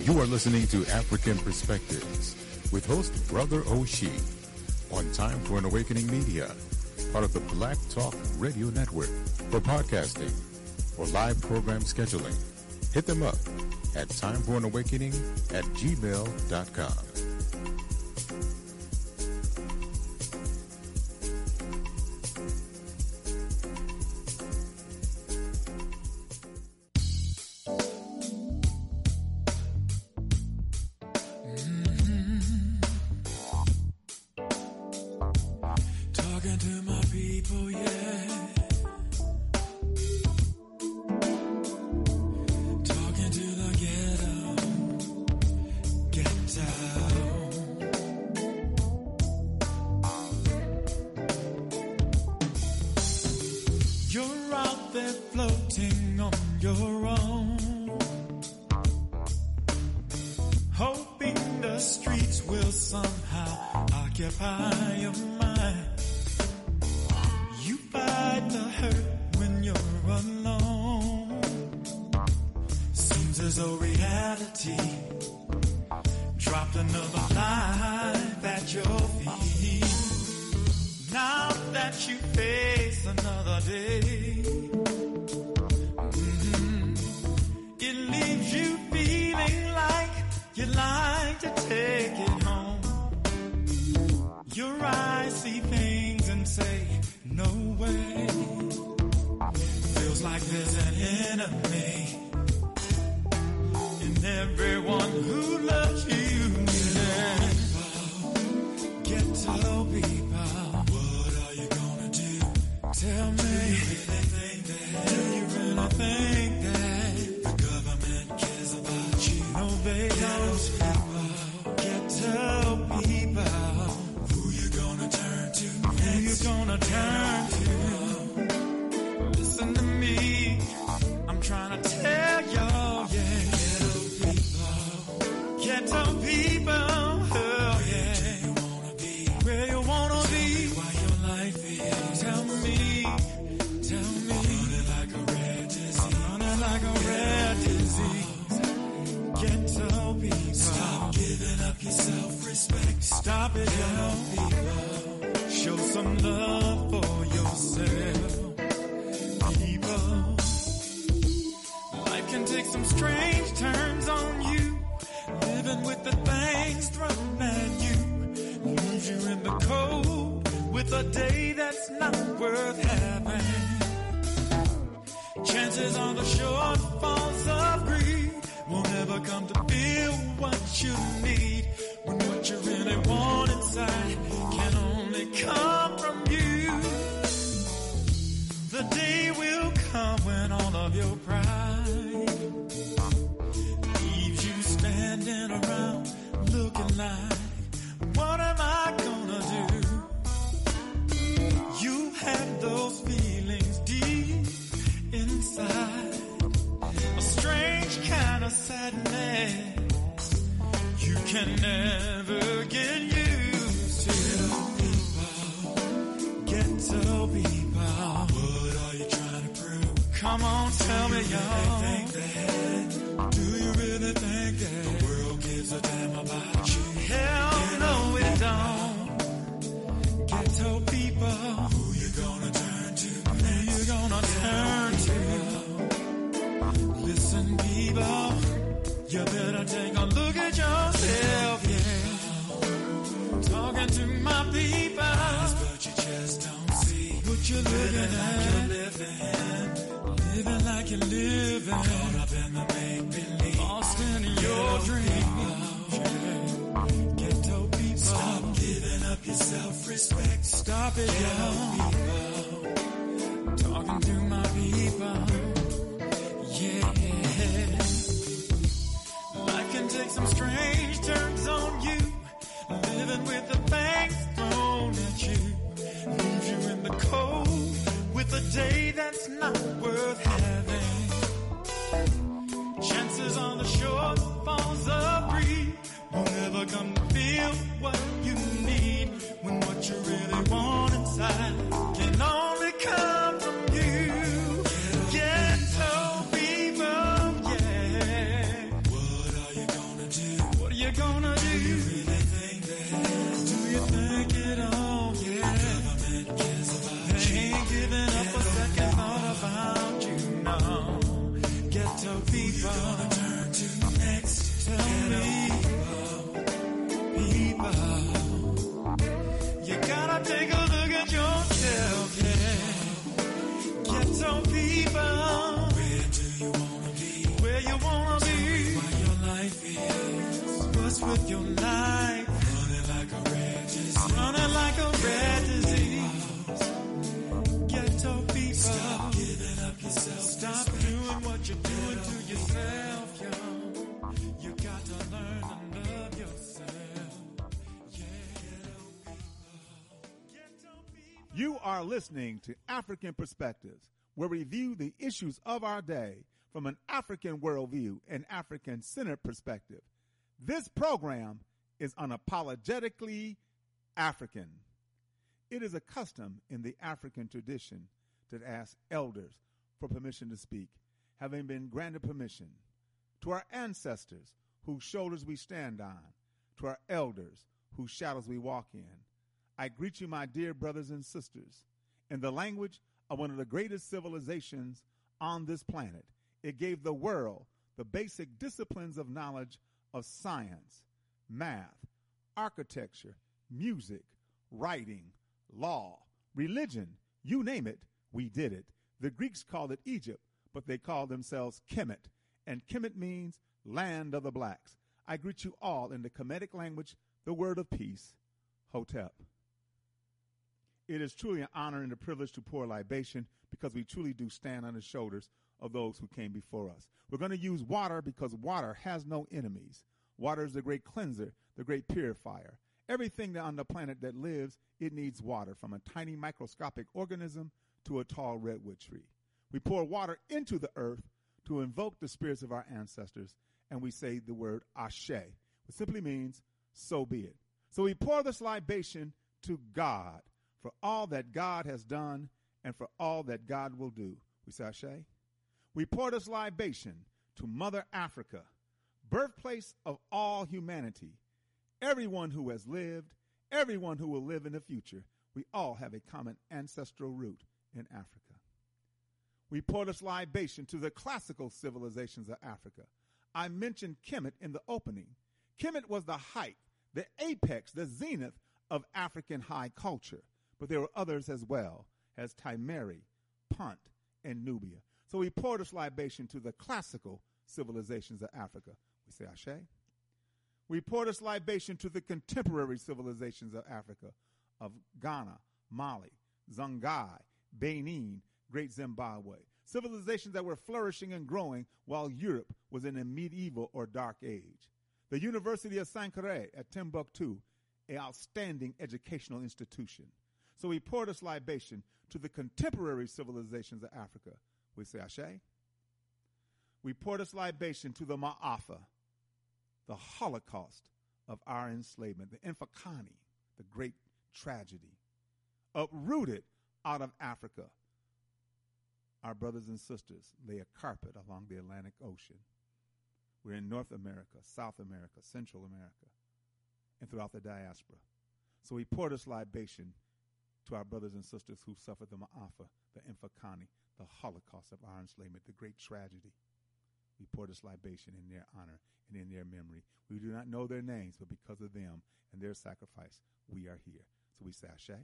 You are listening to African Perspectives with host Brother Oshie on Time for an Awakening Media, part of the Black Talk Radio Network. For podcasting or live program scheduling, hit them up at timeforanawakening@gmail.com. Can only come from you. Ghetto people, yeah. What are you gonna Take a look at yourself, yeah. Ghetto people. Where do you wanna be? Where you wanna be? What your life is. What's with your life? Running like a red disease. Running like a red disease. Ghetto people. Stop giving up yourself. Stop doing what you're doing to yourself, yo. You got to learn to love yourself. You are listening to African Perspectives, where we view the issues of our day from an African worldview and African-centered perspective. This program is unapologetically African. It is a custom in the African tradition to ask elders for permission to speak, having been granted permission. To our ancestors, whose shoulders we stand on, to our elders, whose shadows we walk in, I greet you, my dear brothers and sisters, in the language of one of the greatest civilizations on this planet. It gave the world the basic disciplines of knowledge of science, math, architecture, music, writing, law, religion, you name it, we did it. The Greeks called it Egypt, but they called themselves Kemet, and Kemet means land of the blacks. I greet you all in the Kemetic language, the word of peace, Hotep. It is truly an honor and a privilege to pour libation because we truly do stand on the shoulders of those who came before us. We're going to use water because water has no enemies. Water is the great cleanser, the great purifier. Everything on the planet that lives, it needs water, from a tiny microscopic organism to a tall redwood tree. We pour water into the earth to invoke the spirits of our ancestors, and we say the word Ashe, which simply means, so be it. So we pour this libation to God for all that God has done and for all that God will do. We say Ashe. We pour this libation to Mother Africa, birthplace of all humanity. Everyone who has lived, everyone who will live in the future, we all have a common ancestral root in Africa. We pour this libation to the classical civilizations of Africa. I mentioned Kemet in the opening. Kemet was the height, the apex, the zenith of African high culture. But there were others as well, as Timeri, Punt, and Nubia. So we pour this libation to the classical civilizations of Africa. We say Ashe. We pour this libation to the contemporary civilizations of Africa, of Ghana, Mali, Songhai, Benin, Great Zimbabwe. Civilizations that were flourishing and growing while Europe was in a medieval or dark age. The University of Sankore at Timbuktu, an outstanding educational institution. So we pour this libation to the contemporary civilizations of Africa. We say Ashe. We pour this libation to the Ma'afa, the Holocaust of our enslavement, the Infakani, the great tragedy, uprooted out of Africa. Our brothers and sisters lay a carpet along the Atlantic Ocean. We're in North America, South America, Central America, and throughout the diaspora. So we pour this libation to our brothers and sisters who suffered the Ma'afa, the Infakani, the Holocaust of our enslavement, the great tragedy. We pour this libation in their honor and in their memory. We do not know their names, but because of them and their sacrifice, we are here. So we say Ashe.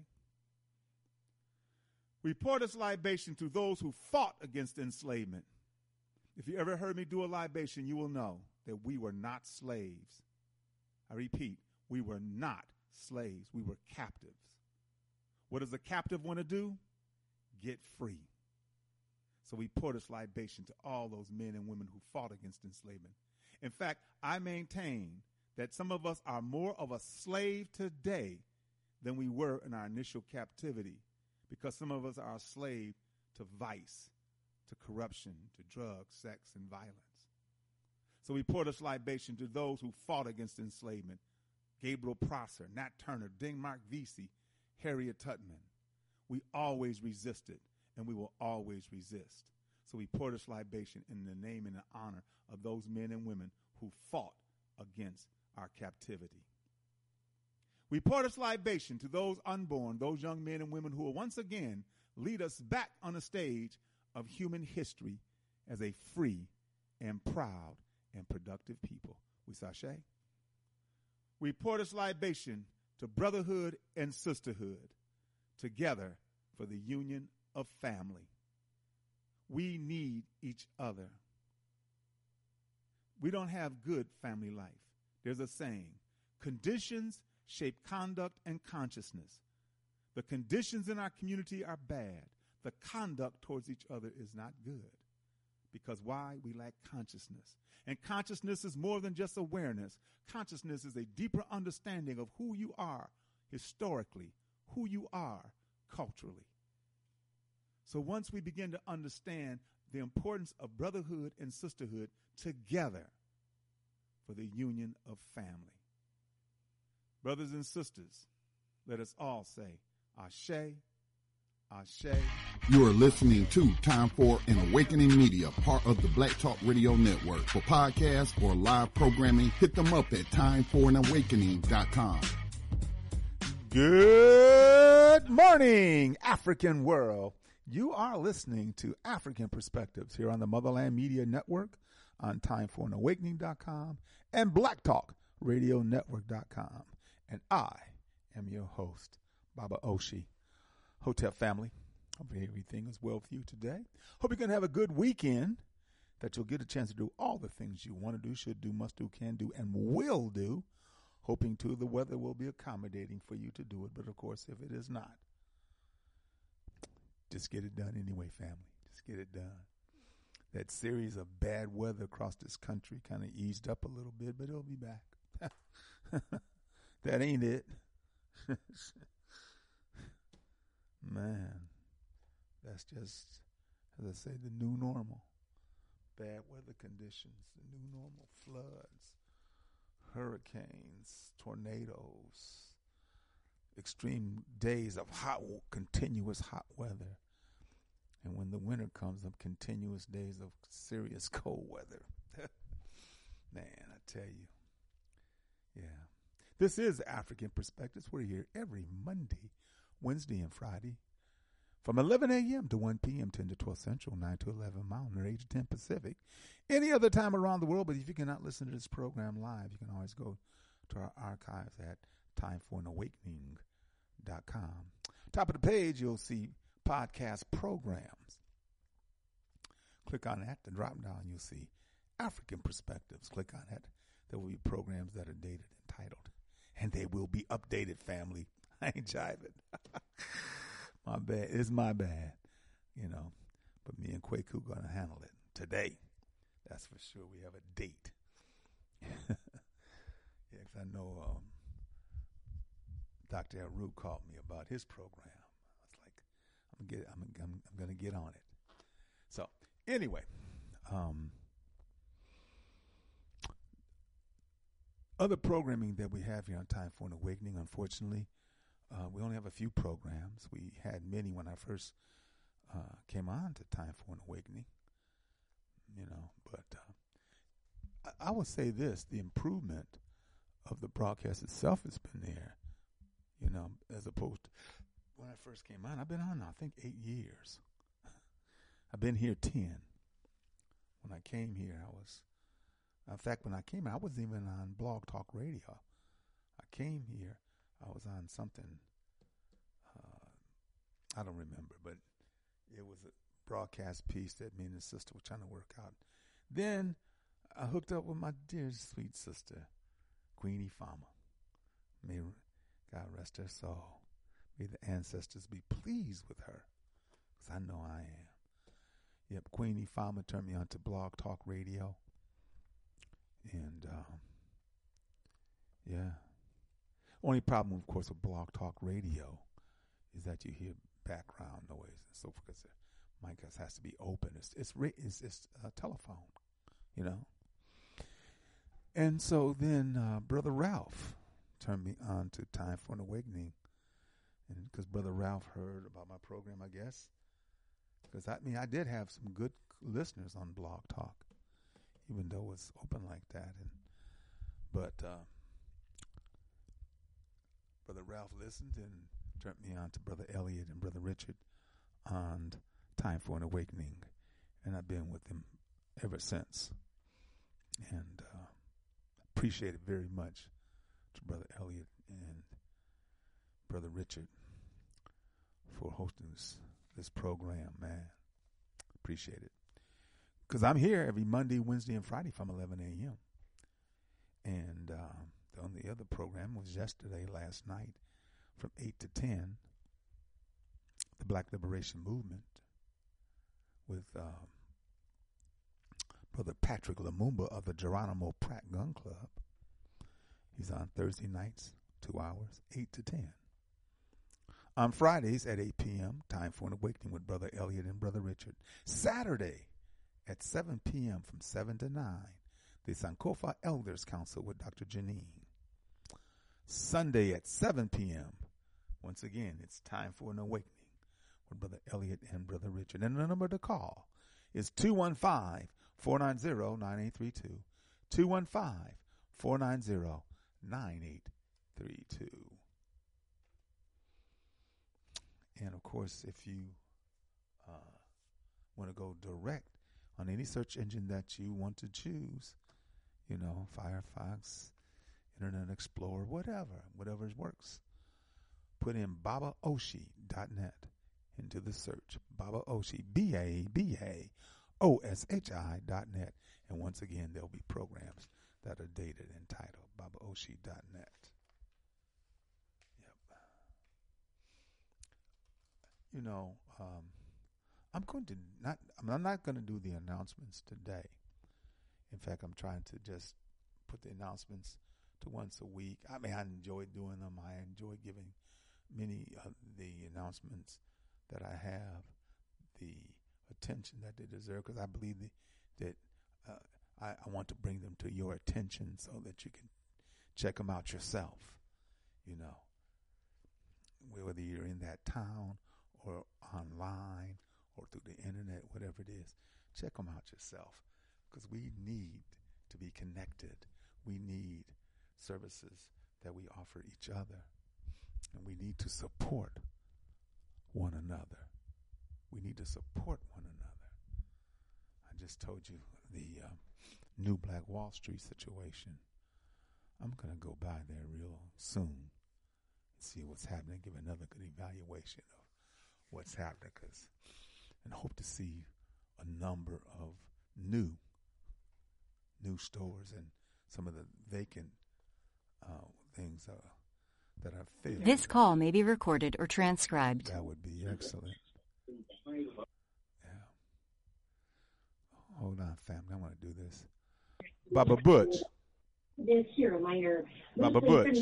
We pour this libation to those who fought against enslavement. If you ever heard me do a libation, you will know that we were not slaves. I repeat, we were not slaves. We were captives. What does a captive want to do? Get free. So we pour this libation to all those men and women who fought against enslavement. In fact, I maintain that some of us are more of a slave today than we were in our initial captivity, because some of us are a slave to vice, to corruption, to drugs, sex, and violence. So we pour this libation to those who fought against enslavement. Gabriel Prosser, Nat Turner, Denmark Vesey, Harriet Tubman. We always resisted, and we will always resist. So we pour this libation in the name and the honor of those men and women who fought against our captivity. We pour this libation to those unborn, those young men and women who will once again lead us back on the stage of human history as a free and proud and productive people. We say Ashe. We pour this libation to brotherhood and sisterhood, together for the union of family. We need each other. We don't have good family life. There's a saying, conditions shape conduct and consciousness. The conditions in our community are bad. The conduct towards each other is not good. Because why? We lack consciousness. And consciousness is more than just awareness. Consciousness is a deeper understanding of who you are historically, who you are culturally. So once we begin to understand the importance of brotherhood and sisterhood together for the union of family. Brothers and sisters, let us all say, Ashe, Ashe. You are listening to Time for an Awakening Media, part of the Black Talk Radio Network. For podcasts or live programming, hit them up at timeforanawakening.com. Good morning, African world. You are listening to African Perspectives here on the Motherland Media Network, on timeforanawakening.com and blacktalkradionetwork.com. And I am your host, Baba Oshi. Hotel family, hope everything is well with you today. Hope you're going to have a good weekend, that you'll get a chance to do all the things you want to do, should do, must do, can do, and will do. Hoping, too, the weather will be accommodating for you to do it. But, of course, if it is not, just get it done anyway, family. Just get it done. That series of bad weather across this country kind of eased up a little bit, but it'll be back. That ain't it. Man, that's just, as I say, the new normal. Bad weather conditions, the new normal, floods, hurricanes, tornadoes, extreme days of continuous hot weather. And when the winter comes up, continuous days of serious cold weather. Man, I tell you. Yeah. This is African Perspectives. We're here every Monday, Wednesday, and Friday from 11 a.m. to 1 p.m., 10 to 12 Central, 9 to 11 Mountain, or 8 to 10 Pacific. Any other time around the world, but if you cannot listen to this program live, you can always go to our archives at timeforanawakening.com. Top of the page, you'll see podcast programs. Click on that, the drop down, you'll see African Perspectives. Click on that. There will be programs that are dated and titled, and they will be updated, family. I ain't jiving. My bad. It's my bad, you know. But me and Kwaku going to handle it today. That's for sure. We have a date. Yeah, because I know Dr. Aru called me about his program. I was like, I'm going to get on it. So anyway, other programming that we have here on Time for an Awakening, unfortunately, we only have a few programs. We had many when I first came on to Time for an Awakening, you know, but I would say this, the improvement of the broadcast itself has been there, you know, as opposed to when I first came on. I've been on, I think, 8 years. I've been here 10. When I came here, in fact, when I came here, I wasn't even on Blog Talk Radio. I came here, I was on something, I don't remember, but it was a broadcast piece that me and his sister were trying to work out. Then I hooked up with my dear, sweet sister, Queenie Farmer. May God rest her soul. May the ancestors be pleased with her, because I know I am. Yep, Queenie Farmer turned me on to Blog Talk Radio. And, yeah. Only problem, of course, with Blog Talk Radio is that you hear background noise and so forth, because the mic has to be open. It's a telephone, you know. And so then Brother Ralph turned me on to Time for an Awakening, and because Brother Ralph heard about my program, I guess. Because I did have some good listeners on Blog Talk, even though it was open like that. But Brother Ralph listened and turned me on to Brother Elliot and Brother Richard on Time for an Awakening, and I've been with them ever since. And appreciate it very much to Brother Elliot and Brother Richard for hosting this program, man. Appreciate it. Because I'm here every Monday, Wednesday, and Friday from 11 a.m. And the only other program was yesterday, last night, from 8 to 10, the Black Liberation Movement with Brother Patrick Lumumba of the Geronimo Pratt Gun Club. He's on Thursday nights, 2 hours, 8 to 10. On Fridays at 8 p.m., Time for an Awakening with Brother Elliot and Brother Richard. Saturday at 7 p.m. from 7 to 9, the Sankofa Elders Council with Dr. Janine. Sunday at 7 p.m., once again, it's Time for an Awakening with Brother Elliot and Brother Richard. And the number to call is 215-490-9832, 215-490-9832. And, of course, if you want to go direct on any search engine that you want to choose, you know, Firefox, Internet Explorer, whatever works, put in babaoshi.net into the search. Babaoshi, BABAOSHI.net. And once again, there'll be programs that are dated and titled babaoshi.net. You know, I'm not going to do the announcements today. In fact, I'm trying to just put the announcements to once a week. I mean, I enjoy doing them. I enjoy giving many of the announcements that I have the attention that they deserve, because I believe that I want to bring them to your attention so that you can check them out yourself, you know, whether you're in that town or online or through the internet, whatever it is, check them out yourself, because we need to be connected. We need services that we offer each other, and we need to support one another. We need to support one another. I just told you the new Black Wall Street situation. I'm going to go by there real soon and see what's happening, give another good evaluation of what's happening, and hope to see a number of new stores and some of the vacant things that are filled. This call may be recorded or transcribed. That would be excellent. Yeah. Hold on, family. I want to do this. Baba Butch. This here reminder. Baba Butch.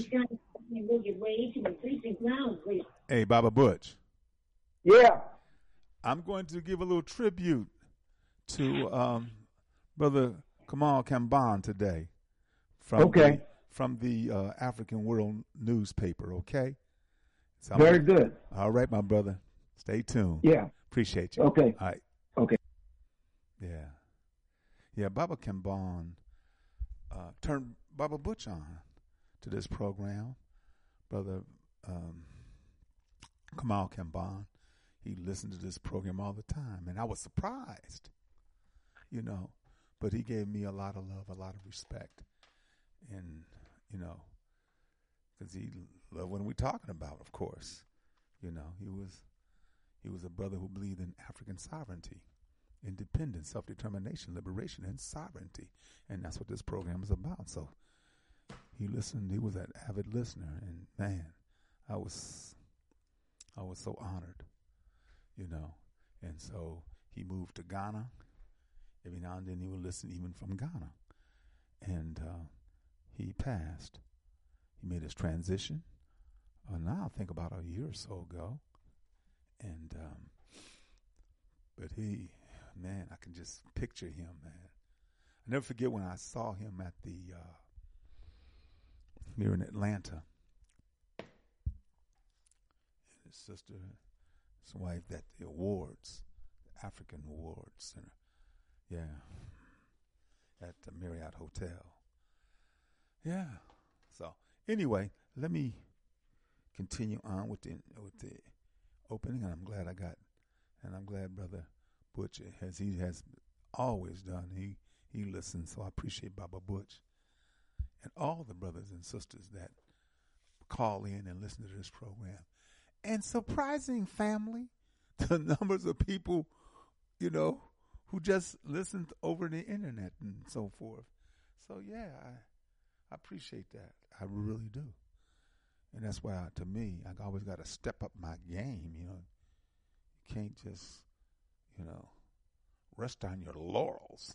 Hey, Baba Butch. Yeah. I'm going to give a little tribute to Brother Kamal Kamban today from the African World newspaper, okay? So Very good. All right, my brother. Stay tuned. Yeah. Appreciate you. Okay. All right. Okay. Yeah. Yeah, Baba Kamban turned Baba Butch on to this program. Brother Kamal Kamban, he listened to this program all the time, and I was surprised, you know, but he gave me a lot of love, a lot of respect, and, you know, because he loved what we're talking about, of course. You know, he was a brother who believed in African sovereignty, independence, self-determination, liberation, and sovereignty, and that's what this program is about. So he listened. He was an avid listener, and man, I was so honored, you know. And so he moved to Ghana. Every now and then he would listen even from Ghana. And he passed. He made his transition. Now I think about a year or so ago. And but he, man, I can just picture him, man. I never forget when I saw him at the here in Atlanta. His sister, his wife, at the awards, the African Awards Center. Yeah, at the Marriott Hotel. Yeah. So anyway, let me continue on with the opening, and I'm glad Brother Butch, as he has always done. He listens, so I appreciate Baba Butch and all the brothers and sisters that call in and listen to this program. and surprising, family, the numbers of people, who just listened over the internet and so forth. So, yeah, I appreciate that. I really do. And that's why, to me, I always got to step up my game, You can't just, rest on your laurels.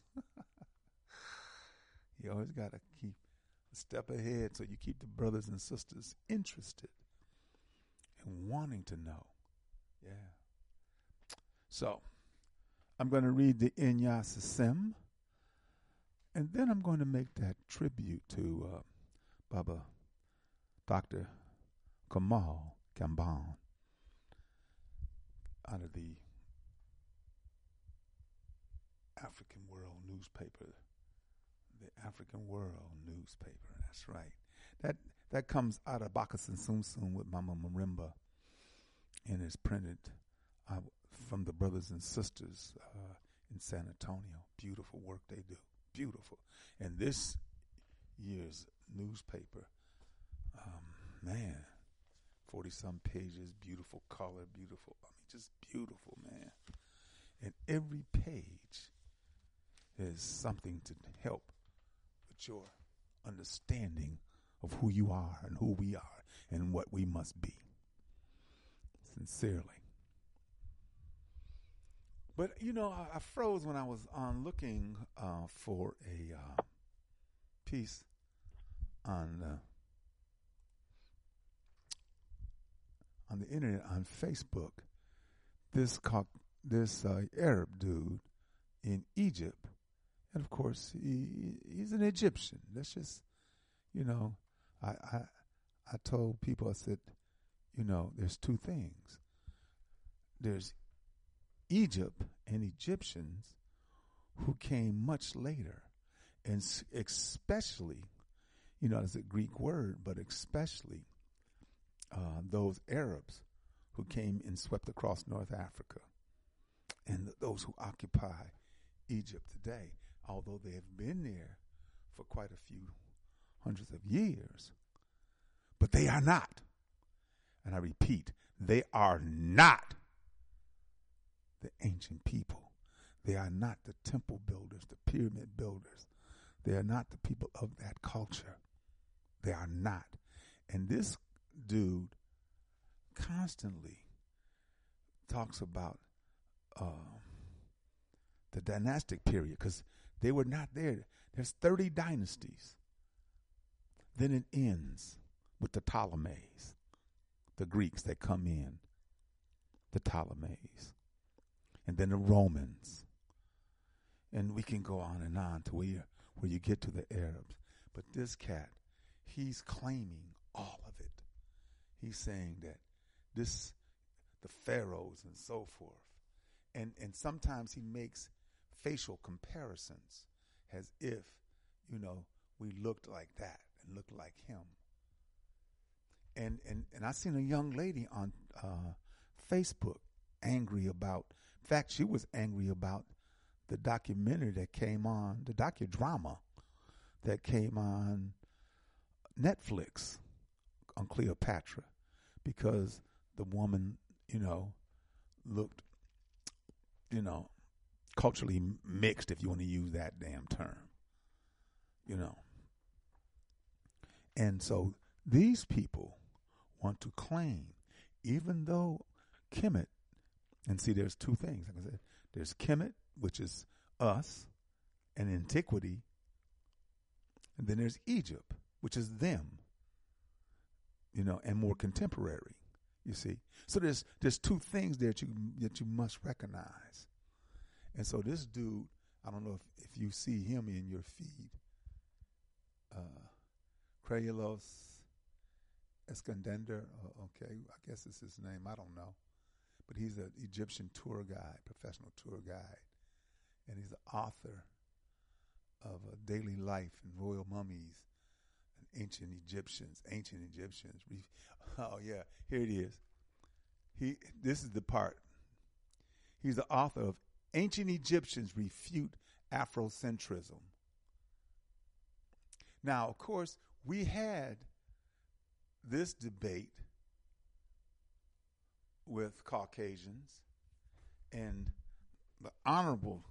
You always got to keep a step ahead so you keep the brothers and sisters interested and wanting to know. Yeah. So, I'm going to read the Inyas Sim, and then I'm going to make that tribute to Baba Dr. Kamal Kamban out of the African World newspaper. The African World newspaper, that's right. That comes out of Bakasin Sumsum with Mama Marimba, and is printed from the brothers and sisters in San Antonio. Beautiful work they do. Beautiful. And this year's newspaper, 40-some pages, beautiful color, beautiful. Just beautiful, man. And every page is something to help with your understanding of who you are and who we are and what we must be. Sincerely. But, I froze when I was looking for a piece on the internet, on Facebook. This Arab dude in Egypt, and of course he's an Egyptian. That's just, I told people, I said, there's two things. There's Egypt and Egyptians who came much later, and especially, it's a Greek word, but especially those Arabs who came and swept across North Africa, and those who occupy Egypt today, although they have been there for quite a few hundreds of years. But they are not, and I repeat, they are not the ancient people. They are not the temple builders, the pyramid builders. They are not the people of that culture. They are not. And this dude constantly talks about the dynastic period, because they were not there. There's 30 dynasties. Then it ends with the Ptolemies, the Greeks that come in, the Ptolemies, and then the Romans. And we can go on to where you get to the Arabs. But this cat, he's claiming all of it. He's saying that the pharaohs and so forth. And sometimes he makes facial comparisons as if, we looked like that and looked like him. And I seen a young lady on Facebook angry about, in fact, she was angry about the documentary that came on, the docudrama that came on Netflix on Cleopatra, because the woman, looked, culturally mixed, if you want to use that damn term, And so these people want to claim, even though Kemet, and see, there's two things. Like I said, there's Kemet, which is us, and antiquity, and then there's Egypt, which is them, and more contemporary. You see, so there's two things there that you must recognize. And so this dude, I don't know if you see him in your feed, Kraylos Escandender, okay, I guess it's his name, I don't know. But he's an Egyptian tour guide, professional tour guide. And he's the author of Daily Life and Royal Mummies and Ancient Egyptians. Oh, yeah, here it is. This is the part. He's the author of Ancient Egyptians Refute Afrocentrism. Now, of course, we had this debate with Caucasians, and the Honorable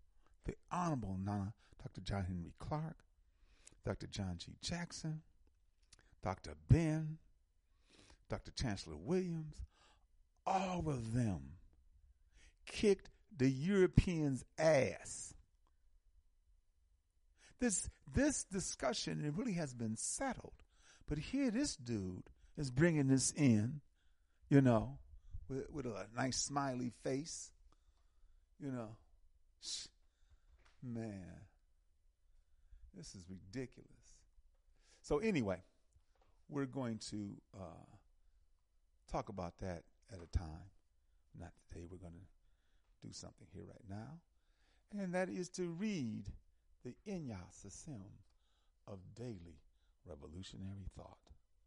Dr. John Henry Clark, Dr. John G. Jackson, Dr. Ben, Dr. Chancellor Williams, all of them kicked the Europeans' ass. This discussion, it really has been settled. But here this dude is bringing this in, with a nice smiley face, Man, this is ridiculous. So anyway, we're going to talk about that at a time. Not today. We're going to do something here right now. And that is to read the Inyas Asim of Daily Revolutionary Thought.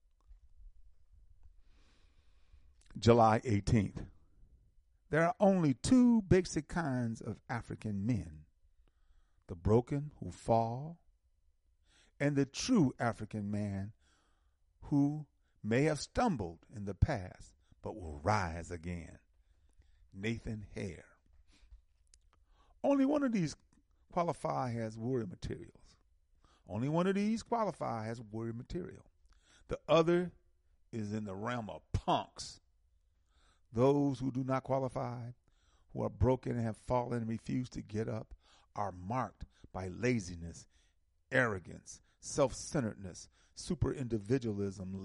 July 18th. There are only two basic kinds of African men: the broken who fall, and the true African man who may have stumbled in the past but will rise again. Nathan Hare. Only one of these qualify as warrior materials. Only one of these qualify as warrior material. The other is in the realm of punks. Those who do not qualify, who are broken and have fallen and refuse to get up, are marked by laziness, arrogance, self-centeredness, super-individualism,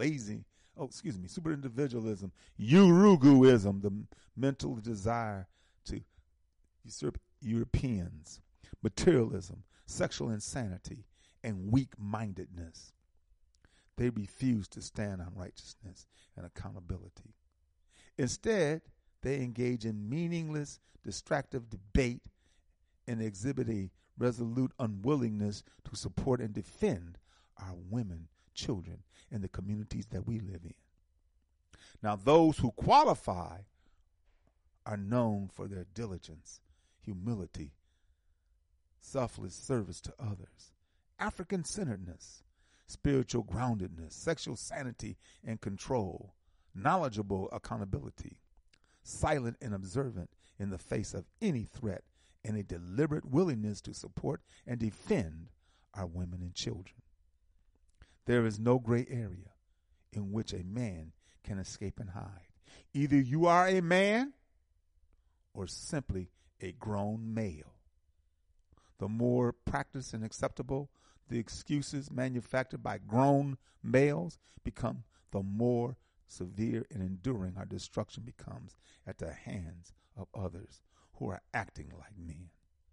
Uruguism, the mental desire to usurp Europeans, materialism, sexual insanity, and weak-mindedness. They refuse to stand on righteousness and accountability. Instead, they engage in meaningless, distractive debate and exhibit a resolute unwillingness to support and defend our women, children, and the communities that we live in. Now, those who qualify are known for their diligence, humility, selfless service to others, African-centeredness, spiritual groundedness, sexual sanity and control, knowledgeable accountability, silent and observant in the face of any threat, and a deliberate willingness to support and defend our women and children. There is no gray area in which a man can escape and hide. Either you are a man or simply a grown male. The more practiced and acceptable the excuses manufactured by grown males become, the more severe and enduring our destruction becomes at the hands of others who are acting like men.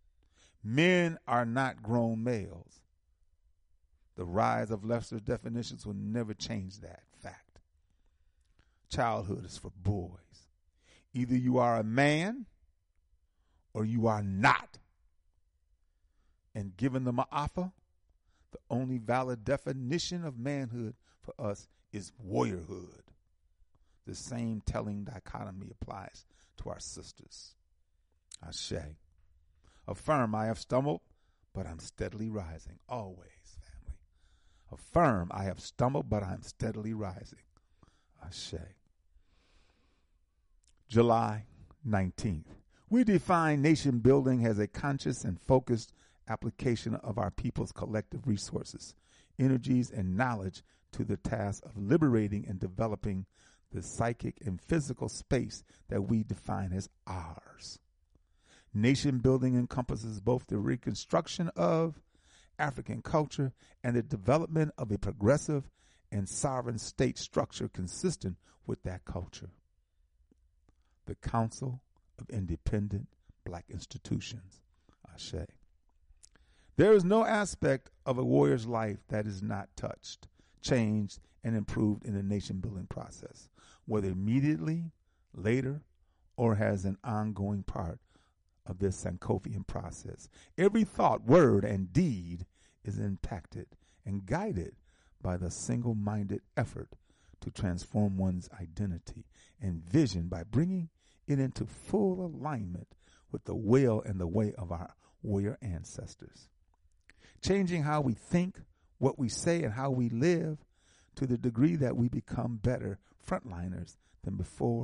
Men are not grown males. The rise of lesser definitions will never change that fact. Childhood is for boys. Either you are a man or you are not. And given the Ma'afa, the only valid definition of manhood for us is warriorhood. The same telling dichotomy applies to our sisters. Ashe. Affirm, I have stumbled, but I'm steadily rising. Always, family. Affirm, I have stumbled, but I'm steadily rising. Ashe. July 19th. We define nation building as a conscious and focused application of our people's collective resources, energies, and knowledge to the task of liberating and developing the psychic and physical space that we define as ours. Nation building encompasses both the reconstruction of African culture and the development of a progressive and sovereign state structure consistent with that culture. The Council of Independent Black Institutions, Ashe. There is no aspect of a warrior's life that is not touched, changed, and improved in the nation-building process, whether immediately, later, or as an ongoing part of this Sankofian process. Every thought, word, and deed is impacted and guided by the single-minded effort to transform one's identity and vision by bringing it into full alignment with the will and the way of our warrior ancestors. Changing how we think, what we say, and how we live to the degree that we become better frontliners than before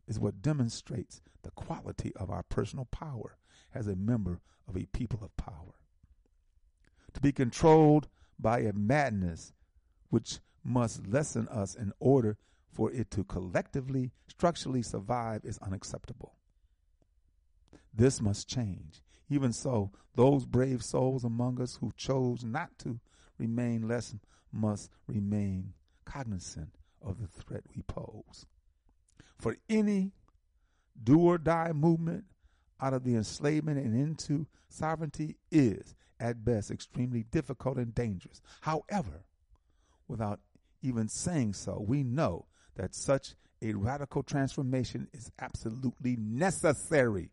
is what demonstrates the quality of our personal power as a member of a people of power. To be controlled by a madness which must lessen us in order for it to collectively, structurally survive is unacceptable. This must change. Even so, those brave souls among us who chose not to remain less must remain cognizant of the threat we pose. For any do-or-die movement out of the enslavement and into sovereignty is, at best, extremely difficult and dangerous. However, without even saying so, we know that such a radical transformation is absolutely necessary.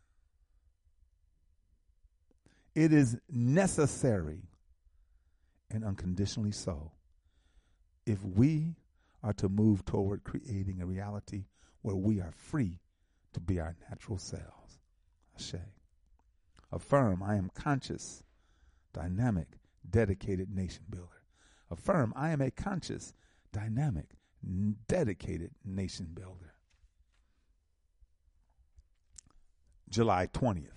It is necessary and unconditionally so if we are to move toward creating a reality where we are free to be our natural selves. Ashe. Affirm, I am conscious, dynamic, dedicated nation builder. Affirm, I am a conscious, dynamic, dedicated nation builder. July 20th.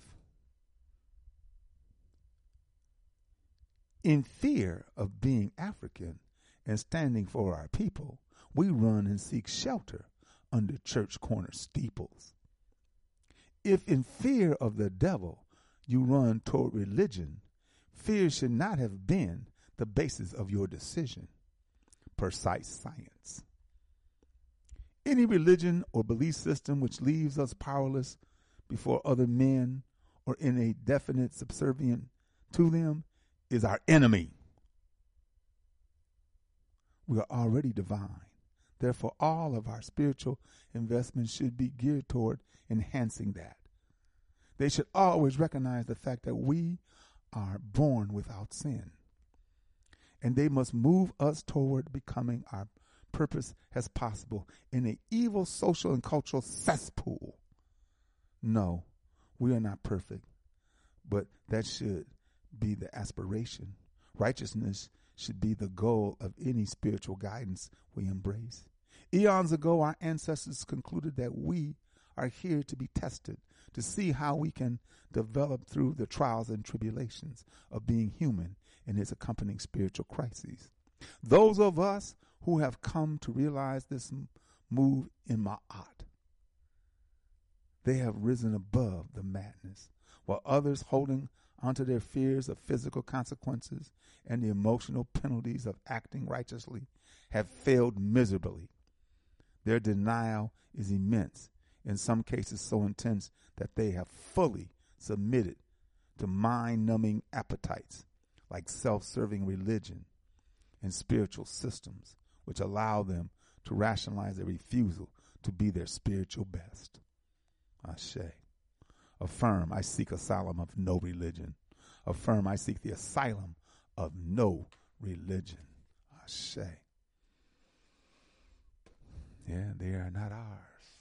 In fear of being African and standing for our people, we run and seek shelter under church corner steeples. If in fear of the devil you run toward religion, fear should not have been the basis of your decision. Precise science. Any religion or belief system which leaves us powerless before other men or in a definite subservient to them is our enemy. We are already divine. Therefore, all of our spiritual investments should be geared toward enhancing that. They should always recognize the fact that we are born without sin. And they must move us toward becoming our purpose as possible in an evil social and cultural cesspool. No, we are not perfect, but that should be the aspiration. Righteousness should be the goal of any spiritual guidance we embrace. Eons ago, our ancestors concluded that we are here to be tested, to see how we can develop through the trials and tribulations of being human and its accompanying spiritual crises. Those of us who have come to realize this move in Ma'at, they have risen above the madness, while others holding onto their fears of physical consequences and the emotional penalties of acting righteously have failed miserably. Their denial is immense, in some cases so intense that they have fully submitted to mind-numbing appetites like self-serving religion and spiritual systems, which allow them to rationalize their refusal to be their spiritual best. Ashe. Affirm, I seek asylum of no religion. Affirm, I seek the asylum of no religion. Ashe. Yeah, they are not ours.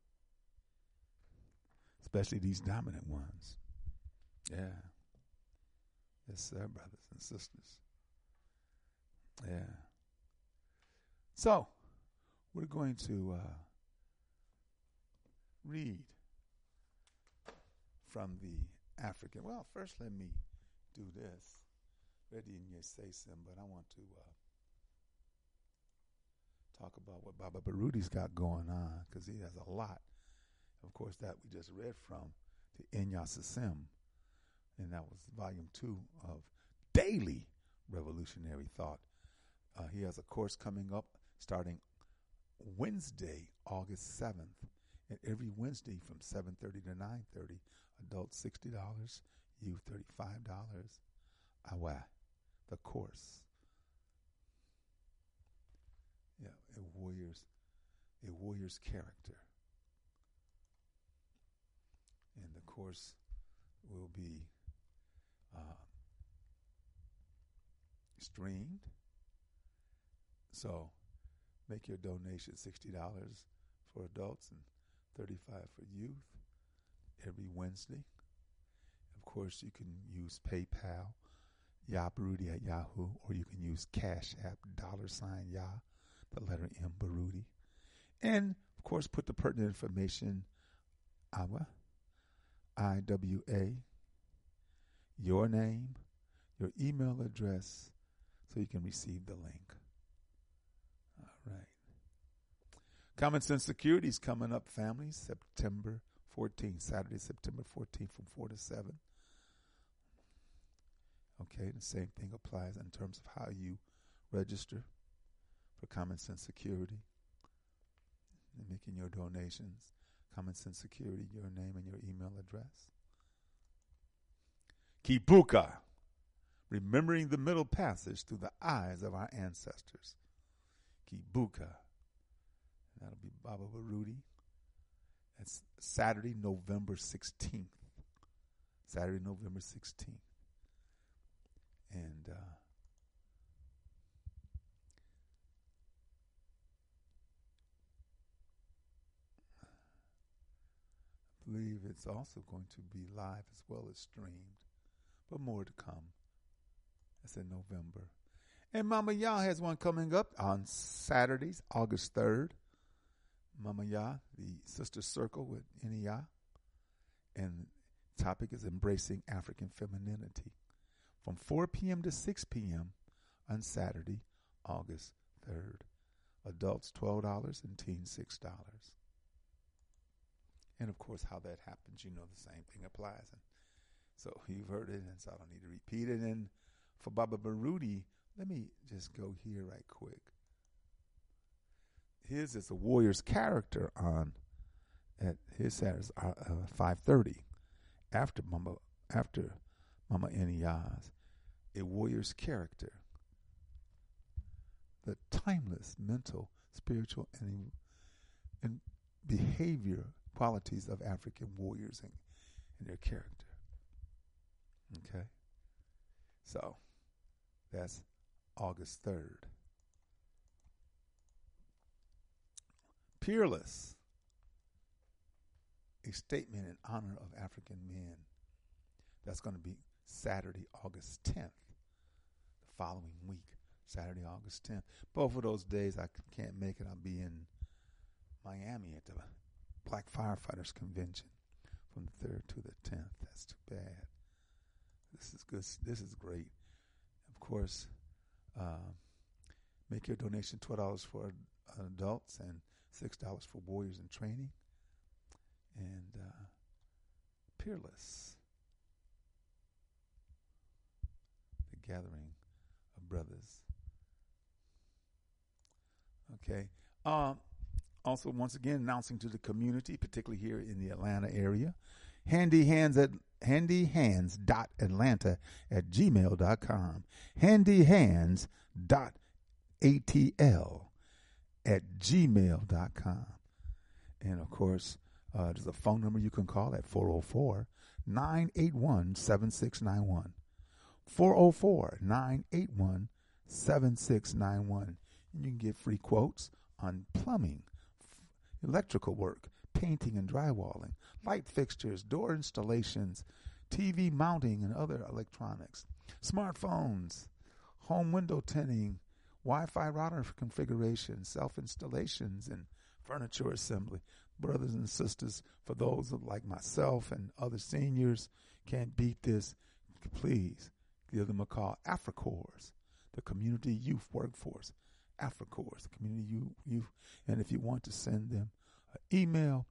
Especially these dominant ones. Yeah. Yes, sir, brothers and sisters. Yeah. So, we're going to read from the African. Well, first let me do this. Ready in your say some, but I want to talk about what Baba Baruti's got going on, because he has a lot. Of course, that we just read from the Inyasasim, and that was volume 2 of Daily Revolutionary Thought. He has a course coming up starting Wednesday, August 7th, and every Wednesday from 7:30 to 9:30. Adults $60, youth $35. Awa, the course. Yeah, a warrior's character. And the course will be streamed. So make your donation $60 for adults and $35 for youth every Wednesday. Of course, you can use PayPal, YahBaruti at Yahoo, or you can use Cash App, $, Yah, the letter M, Baruti. And, of course, put the pertinent information, IWA, your name, your email address, so you can receive the link. All right. Common Sense Security is coming up, family, September 14th, Saturday, September 14th from 4 to 7. Okay, the same thing applies in terms of how you register for Common Sense Security and making your donations. Common Sense Security, your name and your email address. Kibuka, remembering the Middle Passage through the eyes of our ancestors. Kibuka. That'll be Baba Baruti. That's Saturday, November 16th. Saturday, November 16th. And I believe it's also going to be live as well as streamed, but more to come. That's in November. And Mama Ya has one coming up on Saturdays, August 3rd. Mama Ya, the Sister Circle with NEI. And the topic is Embracing African Femininity. From 4 p.m. to 6 p.m. on Saturday, August 3rd. Adults $12 and teens $6. And of course, how that happens, you know, the same thing applies. And so you've heard it, and so I don't need to repeat it. And for Baba Baruti, let me just go here right quick. His is a warrior's character on at his Saturdays 5:30 after Mama NEI's. A warrior's character. The timeless mental, spiritual, and behavior qualities of African warriors and their character. Okay? So, that's August 3rd. Peerless, a statement in honor of African men. That's going to be Saturday, August 10th, the following week. Saturday, August 10th. Both of those days I can't make it. I'll be in Miami at the Black Firefighters Convention from the 3rd to the 10th. That's too bad. This is good. This is great. Of course, make your donation $12 for adults and $6 for warriors in training. And Peerless, the gathering of brothers. Okay. Also, once again, announcing to the community, particularly here in the Atlanta area, handyhands.atlanta@gmail.com. handyhands.atl@gmail.com. And, of course, there's a phone number you can call at 404-981-7691. 404-981-7691. And you can get free quotes on plumbing, electrical work, painting and drywalling, light fixtures, door installations, TV mounting and other electronics, smartphones, home window tinting, Wi-Fi router configuration, self-installations, and furniture assembly. Brothers and sisters, for those like myself and other seniors can't beat this, please give them a call. AfriCorps, the Community Youth Workforce. AfriCorps, the Community Youth. And if you want to send them an email,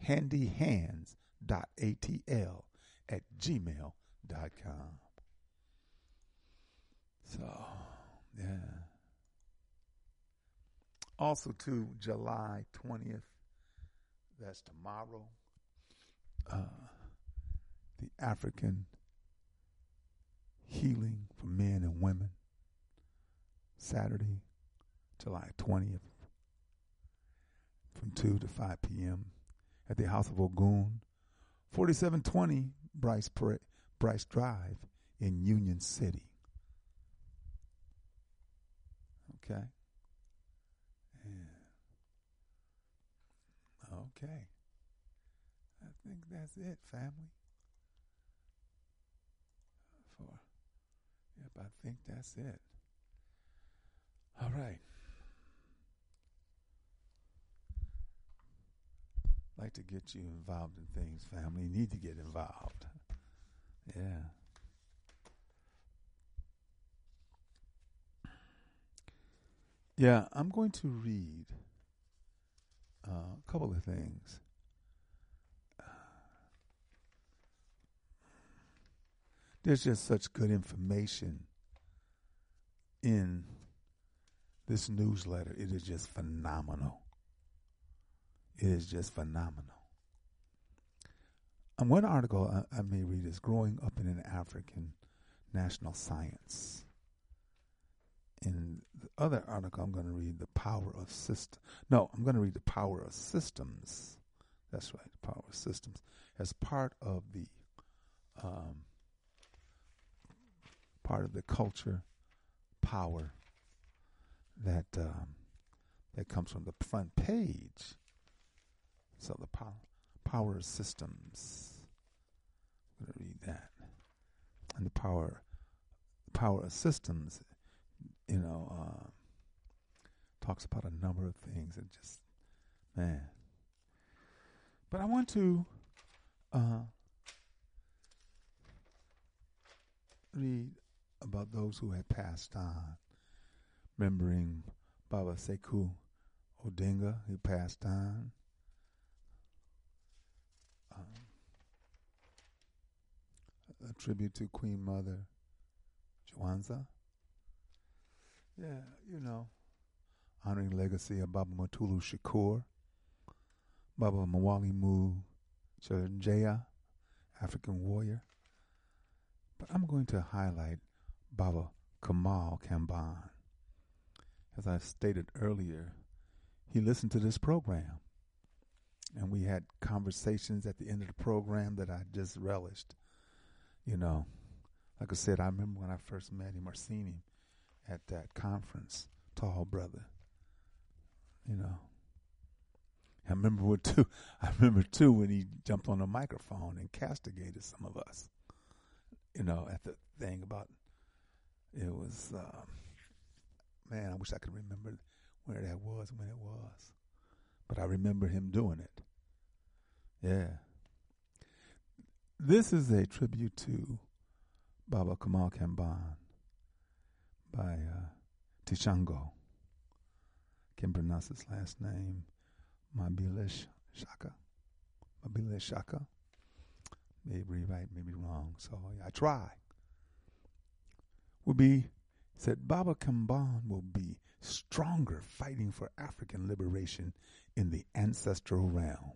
handyhands.atl@gmail.com. So, yeah. Also, to July 20th, that's tomorrow, the African Healing for Men and Women, Saturday, July 20th, from 2 to 5 p.m. at the House of Ogun, 4720 Bryce Drive in Union City. Okay? Yeah. Okay. I think that's it, family. I think that's it. All right. like to get you involved in things, family. You need to get involved. Yeah. Yeah, I'm going to read a couple of things. There's just such good information in this newsletter. It is just phenomenal. It is just phenomenal. And one article I may read is Growing Up in an African National Science. In the other article, I'm going to read The Power of Systems. No, I'm going to read The Power of Systems. That's right, The Power of Systems. As part of the culture power that comes from the front page. So the power of systems. I'm going to read that. And the power of systems, talks about a number of things. And just, man. But I want to read about those who had passed on, remembering Baba Sekou Odinga, who passed on. A tribute to Queen Mother Joanza. Yeah, honoring legacy of Baba Mutulu Shakur, Baba Mwali Mu Chirunjaya, African warrior. But I'm going to highlight Baba Kamal Kamban. As I stated earlier, he listened to this program, and we had conversations at the end of the program that I just relished. Like I said, I remember when I first met him or seen him at that conference, Tall Brother. I remember too when he jumped on the microphone and castigated some of us. At the thing about it was, man, I wish I could remember where that was and when it was. But I remember him doing it. Yeah. This is a tribute to Baba Kamal Kamban by Tishango. Can't pronounce his last name. Mabile Shaka. Maybe right, maybe wrong. So I try. Said Baba Kamban will be stronger fighting for African liberation in the ancestral realm.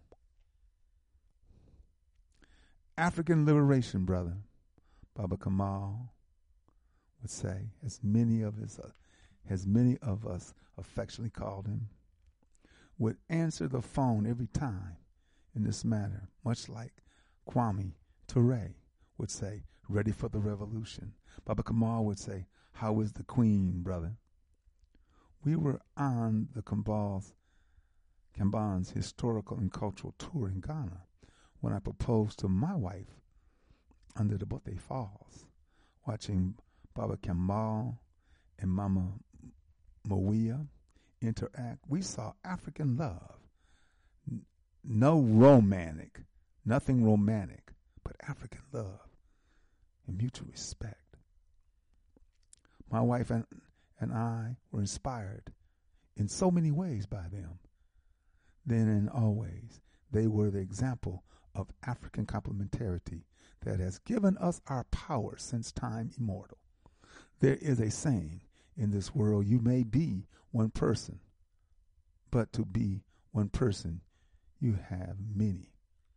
African liberation, brother, Baba Kamal would say, as many of us affectionately called him, would answer the phone every time in this manner, much like Kwame Ture would say, ready for the revolution. Baba Kamal would say, how is the Queen, brother? We were on the Kamban's historical and cultural tour in Ghana when I proposed to my wife under the Bote Falls, watching Baba Kamal and Mama Mawia interact. We saw African love. Nothing romantic, but African love and mutual respect. My wife and I were inspired in so many ways by them. Then and always, they were the example of African complementarity that has given us our power since time immortal. There is a saying in this world, you may be one person, but to be one person, you have many.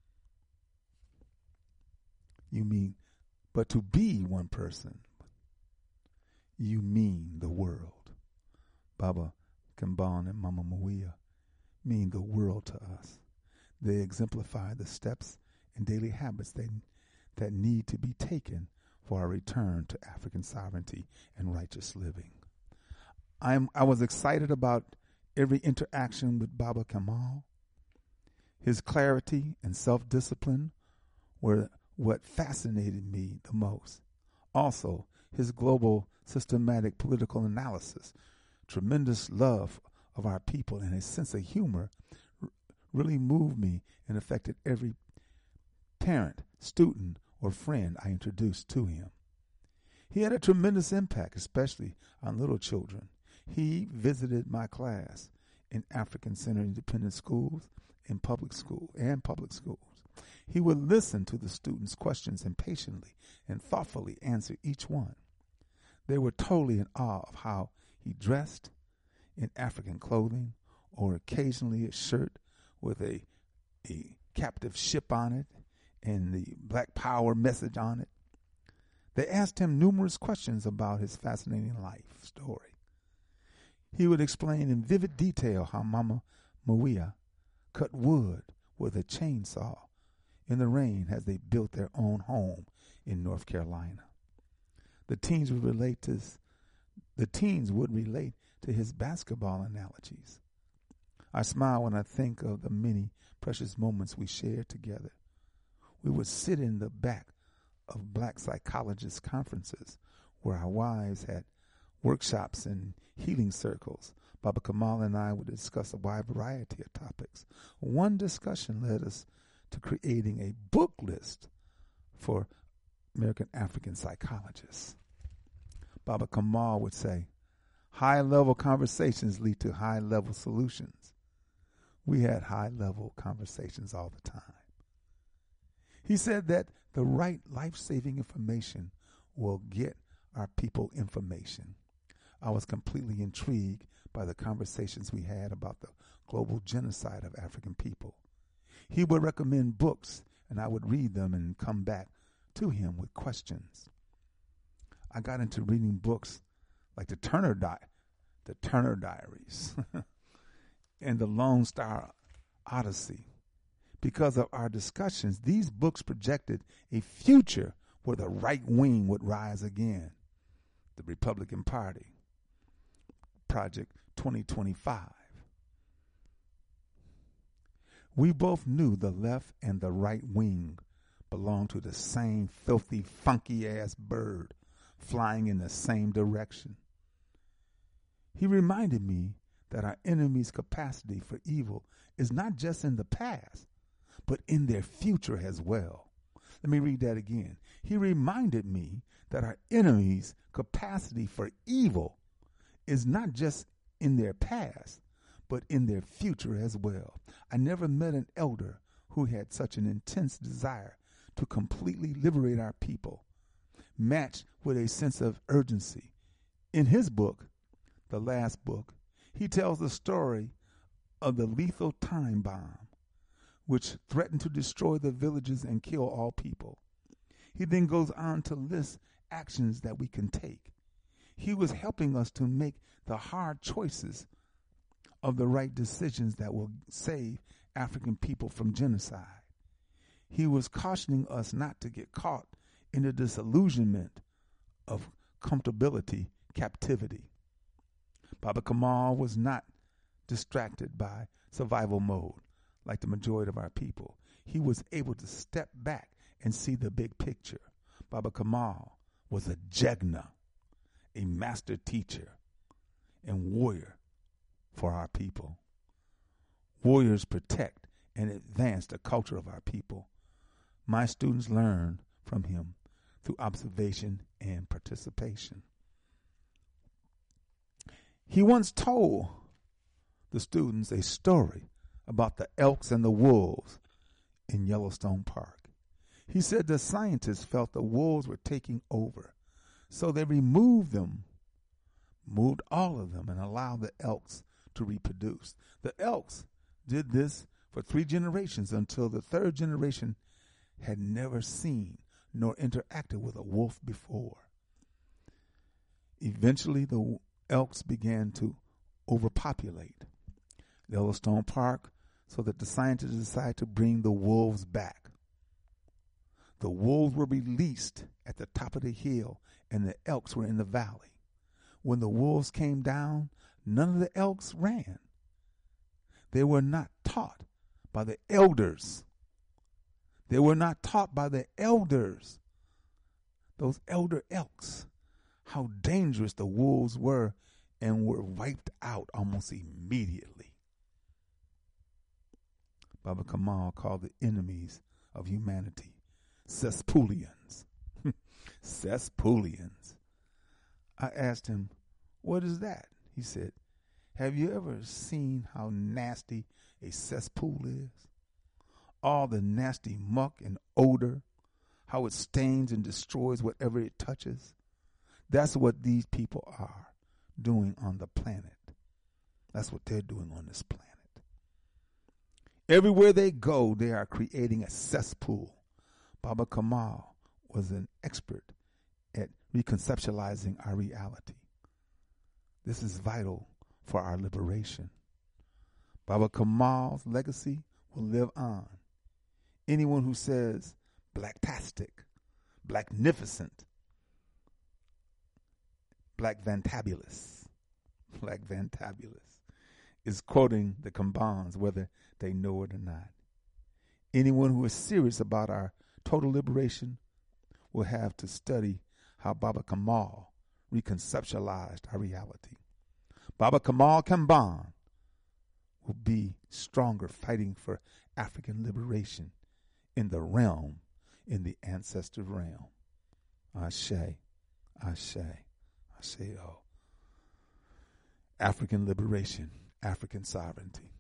But to be one person, you mean the world. Baba Kamban and Mama Mawia mean the world to us. They exemplify the steps and daily habits that need to be taken for our return to African sovereignty and righteous living. I was excited about every interaction with Baba Kamal. His clarity and self-discipline were what fascinated me the most. Also, his global systematic political analysis, tremendous love of our people, and his sense of humor really moved me and affected every parent, student, or friend I introduced to him. He had a tremendous impact, especially on little children. He visited my class in African Center Independent Schools, in public schools. He would listen to the students' questions and patiently and thoughtfully answer each one. They were totally in awe of how he dressed in African clothing, or occasionally a shirt with a captive ship on it and the Black Power message on it. They asked him numerous questions about his fascinating life story. He would explain in vivid detail how Mama Mawia cut wood with a chainsaw in the rain as they built their own home in North Carolina. The teens would relate to his basketball analogies. I smile when I think of the many precious moments we shared together. We would sit in the back of black psychologist conferences where our wives had workshops and healing circles. Baba Kamal and I would discuss a wide variety of topics. One discussion led us to creating a book list for American African psychologists. Baba Kamal would say, high-level conversations lead to high-level solutions. We had high-level conversations all the time. He said that the right life-saving information will get our people information. I was completely intrigued by the conversations we had about the global genocide of African people. He would recommend books, and I would read them and come back to him with questions. I got into reading books like the Turner Diaries and the Lone Star Odyssey. Because of our discussions, these books projected a future where the right wing would rise again. The Republican Party, Project 2025. We both knew the left and the right wing belonged to the same filthy, funky-ass bird flying in the same direction. He reminded me that our enemy's capacity for evil is not just in the past, but in their future as well. Let me read that again. He reminded me that our enemy's capacity for evil is not just in their past, but in their future as well. I never met an elder who had such an intense desire to completely liberate our people, matched with a sense of urgency. In his book, the last book, he tells the story of the lethal time bomb, which threatened to destroy the villages and kill all people. He then goes on to list actions that we can take. He was helping us to make the hard choices of the right decisions that will save African people from genocide. He was cautioning us not to get caught in the disillusionment of comfortability, captivity. Baba Kamal was not distracted by survival mode like the majority of our people. He was able to step back and see the big picture. Baba Kamal was a Jegna, a master teacher and warrior for our people. Warriors protect and advance the culture of our people. My students learned from him through observation and participation. He once told the students a story about the elks and the wolves in Yellowstone Park. He said the scientists felt the wolves were taking over, so they removed all of them, and allowed the elks to reproduce. The elks did this for 3 generations until the 3rd generation had never seen nor interacted with a wolf before. Eventually, the elks began to overpopulate Yellowstone Park, so that the scientists decided to bring the wolves back. The wolves were released at the top of the hill, and the elks were in the valley. When the wolves came down, none of the elks ran. They were not taught by the elders. Those elder elks, how dangerous the wolves were, and were wiped out almost immediately. Baba Kamal called the enemies of humanity cesspoolians. Cesspoolians. I asked him, what is that? He said, have you ever seen how nasty a cesspool is? All the nasty muck and odor, how it stains and destroys whatever it touches. That's what these people are doing on the planet. That's what they're doing on this planet. Everywhere they go, they are creating a cesspool. Baba Kamal was an expert at reconceptualizing our reality. This is vital for our liberation. Baba Kamal's legacy will live on. Anyone who says blacktastic, blacknificent, black fantabulous is quoting the Kambans, whether they know it or not. Anyone who is serious about our total liberation will have to study how Baba Kamal reconceptualized our reality. Baba Kamal Kamban will be stronger fighting for African liberation in the realm, in the ancestor realm. Ashe, Ashe, Ashe-o. African liberation, African sovereignty.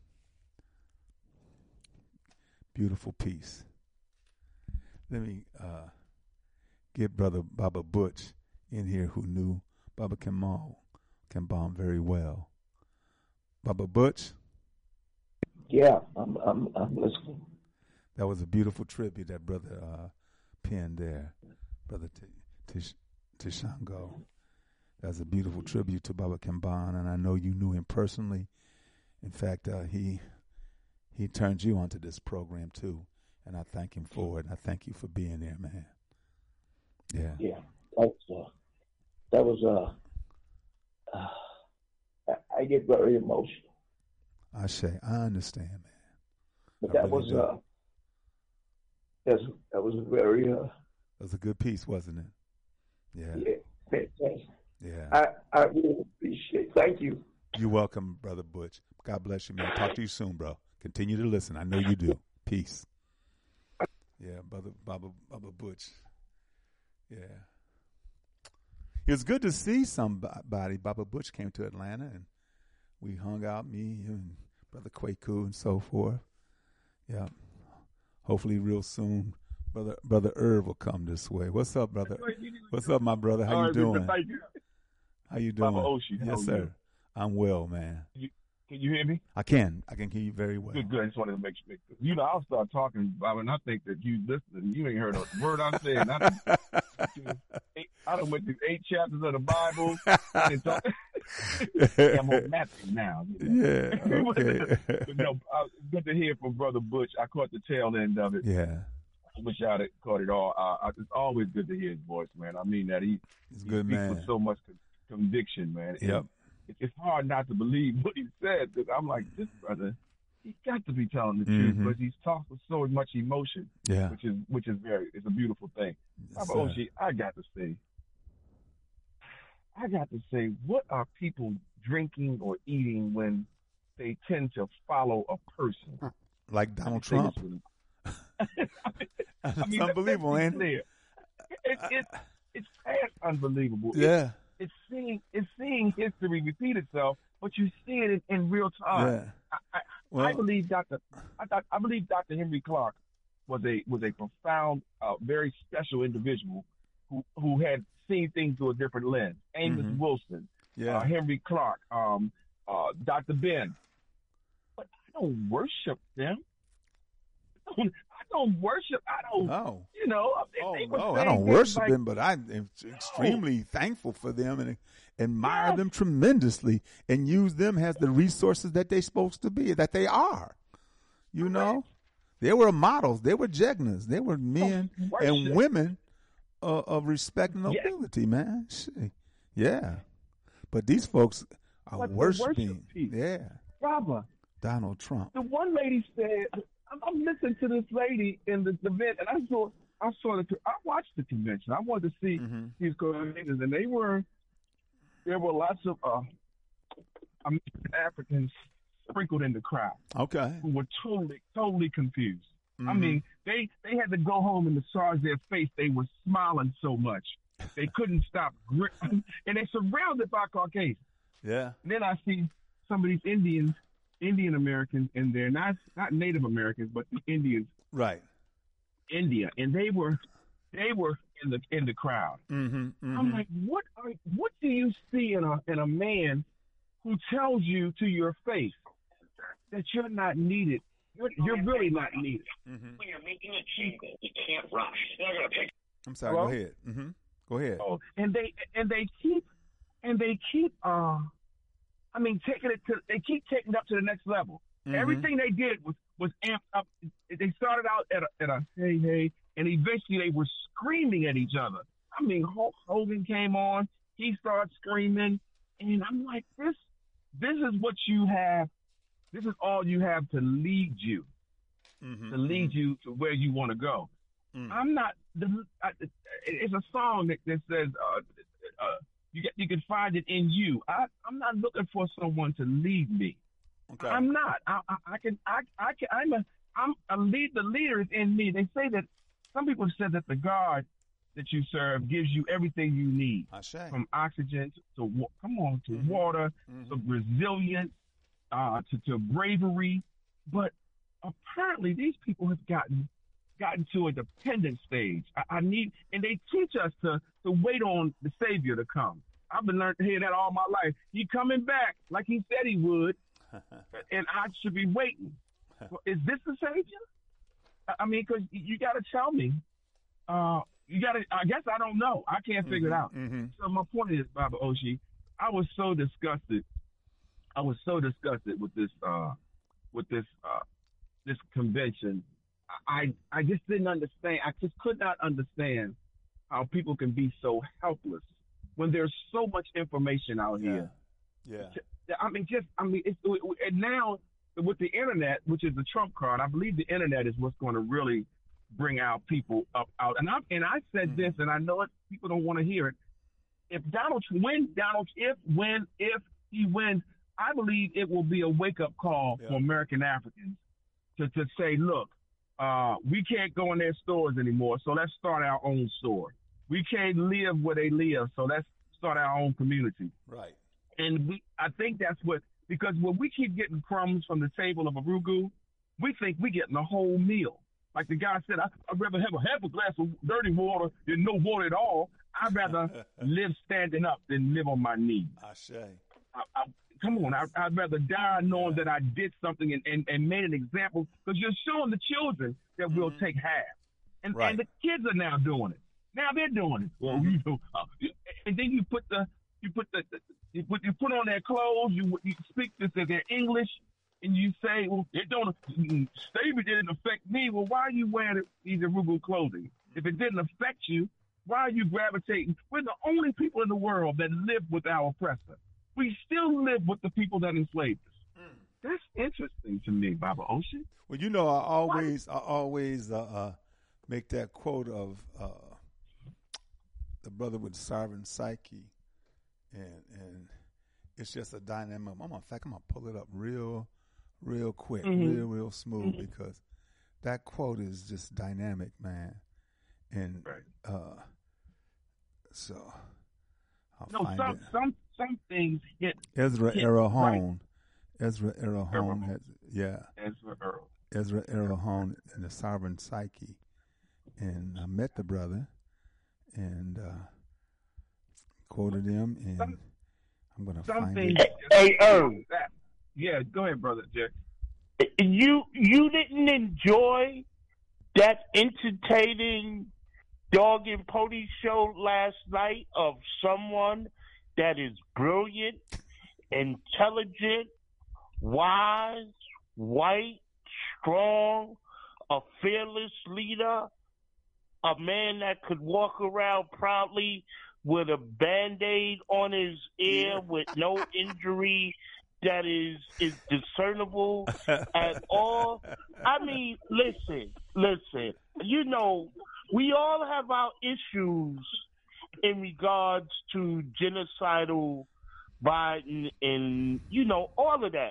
Beautiful piece. Let me get Brother Baba Butch in here, who knew Baba Kamban very well. Baba Butch? Yeah, I'm listening. That was a beautiful tribute that Brother penned there, Brother Tishango. That's a beautiful tribute to Baba Kamban, and I know you knew him personally. In fact, he turned you onto this program too, and I thank him for it. I thank you for being there, man. Yeah. Yeah, that was I get very emotional. I understand, man. But that was very that was a good piece, wasn't it? Yeah. Yeah, fantastic. Yeah. I really appreciate it. Thank you. You're welcome, Brother Butch. God bless you, man. Talk to you soon, bro. Continue to listen. I know you do. Peace. Yeah, Brother Baba Butch. Yeah. It was good to see somebody. Baba Butch came to Atlanta, and we hung out, me, you, and Brother Kwaku and so forth. Yeah. Hopefully real soon, Brother Irv will come this way. What's up, brother? What's up, my brother? How you doing? How you doing? Baba Oshi, yes, sir. You? I'm well, man. Can you hear me? I can hear you very well. Good. I just wanted to make sure. You know, I'll start talking, Bob, and I think that you listen. You ain't heard a word I said. I done went through 8 chapters of the Bible. I'm on Matthew now. You know? Yeah. Okay. But no, good to hear from Brother Butch. I caught the tail end of it. Yeah. I wish I'd have caught it all. It's always good to hear his voice, man. I mean that he's good, speaks man. with so much conviction, man. Yep. It's hard not to believe what he said, because I'm like, this brother, he's got to be telling the truth, because he's talked with so much emotion. Yeah. Which is it's a beautiful thing. Yes, Baba Oshi, I got to say, what are people drinking or eating when they tend to follow a person? Like Donald Trump. It's unbelievable, ain't it? It's past unbelievable. Yeah. It's seeing history repeat itself, but you see it in real time. Yeah. I believe Dr. Henry Clark was a profound, very special individual who had seen things through a different lens. Amos Wilson, Henry Clark, Dr. Ben. But I don't worship them. I don't worship. I don't. No. You know. I don't worship them, but I'm extremely thankful for them and admire them tremendously, and use them as the resources that they're supposed to be, that they are. You know, they were models. They were jegnas. They were men and women of respect and nobility, man. Yeah. But these folks are worshiping. Robert. Donald Trump. The one lady said, I'm listening to this lady in the event, and I watched the convention. I wanted to see these coordinators, and there were lots of African sprinkled in the crowd. Okay. Who were totally confused. Mm-hmm. I mean, they had to go home and massage their face. They were smiling so much. They couldn't stop gritting. And they're surrounded by Caucasians. Yeah. And then I see some of these Indian Americans in there, not Native Americans, but the Indians. Right. India. And they were in the crowd. Mm-hmm. Mm-hmm. I'm like, what do you see in a man who tells you to your face that you're not needed? You're really not needed. Mm-hmm. When you're making a change, you can't rush. You're not gonna pick. I'm sorry. Hello? Go ahead. Mm-hmm. Go ahead. Oh, and they keep taking it up to the next level. Mm-hmm. Everything they did was amped up. They started out at a hey, and eventually they were screaming at each other. I mean, Hulk Hogan came on. He started screaming, and I'm like, this is what you have. This is all you have to lead you, you to where you want to go. Mm. I'm not. It's a song that says you can find it in you. I'm not looking for someone to lead me. Okay. I'm not. I'm a lead. The leader is in me. They say that some people have said that the God that you serve gives you everything you need, from oxygen to water, to resilience, to bravery. But apparently, these people have gotten to a dependent stage. And they teach us to wait on the Savior to come. I've been learning to hear that all my life. He coming back like he said he would, and I should be waiting. Is this the Savior? I mean, because you got to tell me. I guess I don't know. I can't figure it out. Mm-hmm. So my point is, Baba Oshi, I was so disgusted. With this convention. I just didn't understand. I just could not understand how people can be so helpless when there's so much information out here. Yeah. And now with the internet, which is the trump card, I believe the internet is what's going to really bring out people out. And I said this, and I know it. People don't want to hear it. If he wins, I believe it will be a wake up call for American Africans to say, look. We can't go in their stores anymore, so let's start our own store. We can't live where they live, so let's start our own community. Right. And I think that's because when we keep getting crumbs from the table of Arugu, we think we're getting a whole meal. Like the guy said, I'd rather have half a glass of dirty water than no water at all. I'd rather live standing up than live on my knees. Come on, I'd rather die knowing that I did something and made an example, because you're showing the children that we'll take half. And the kids are now doing it. Now they're doing it. Well, and then you put on their clothes, you speak this as their English, and you say, well, slavery didn't affect me. Well, why are you wearing these Arugu clothing? If it didn't affect you, why are you gravitating? We're the only people in the world that live with our oppressor. We still live with the people that enslaved us. That's interesting to me, Baba Oshi. Well, you know, I always make that quote of the brother with the sovereign psyche, and it's just a dynamic. In fact, I'm gonna pull it up real quick, real smooth, because that quote is just dynamic, man. And so I'll find it. Some things hit. Ezra Errol-Hone. Ezra Errol-Hone and the Sovereign Psyche. And I met the brother and quoted him, and I'm going to find it. Hey, yeah, go ahead, brother Jack. You didn't enjoy that entertaining dog and pony show last night of someone that is brilliant, intelligent, wise, white, strong, a fearless leader, a man that could walk around proudly with a Band-Aid on his ear with no injury that is discernible at all. I mean, listen. You know, we all have our issues in regards to genocidal Biden and, you know, all of that.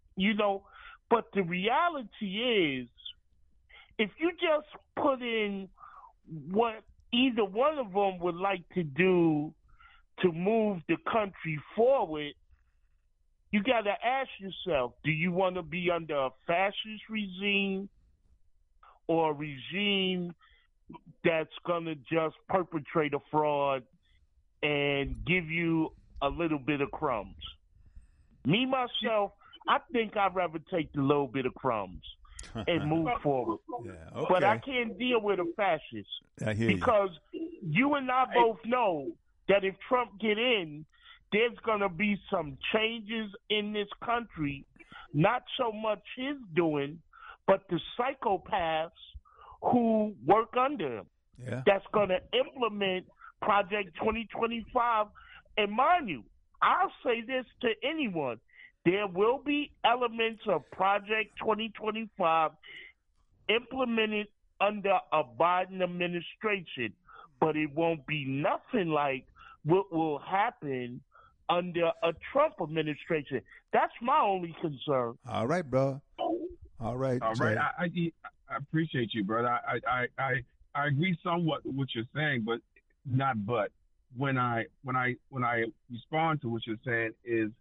But the reality is, if you just put in what either one of them would like to do to move the country forward, you got to ask yourself, do you want to be under a fascist regime or a regime that's going to just perpetrate a fraud and give you a little bit of crumbs? Me, myself, I think I'd rather take the little bit of crumbs and move forward. Yeah, okay. But I can't deal with a fascist because you and I both know that if Trump get in, there's going to be some changes in this country, not so much his doing, but the psychopaths who work under him. Yeah. That's going to implement Project 2025. And mind you, I'll say this to anyone. There will be elements of Project 2025 implemented under a Biden administration, but it won't be nothing like what will happen under a Trump administration. That's my only concern. All right, bro. All right. All right. I appreciate you, brother. I agree somewhat with what you're saying, but not but. When I respond to what you're saying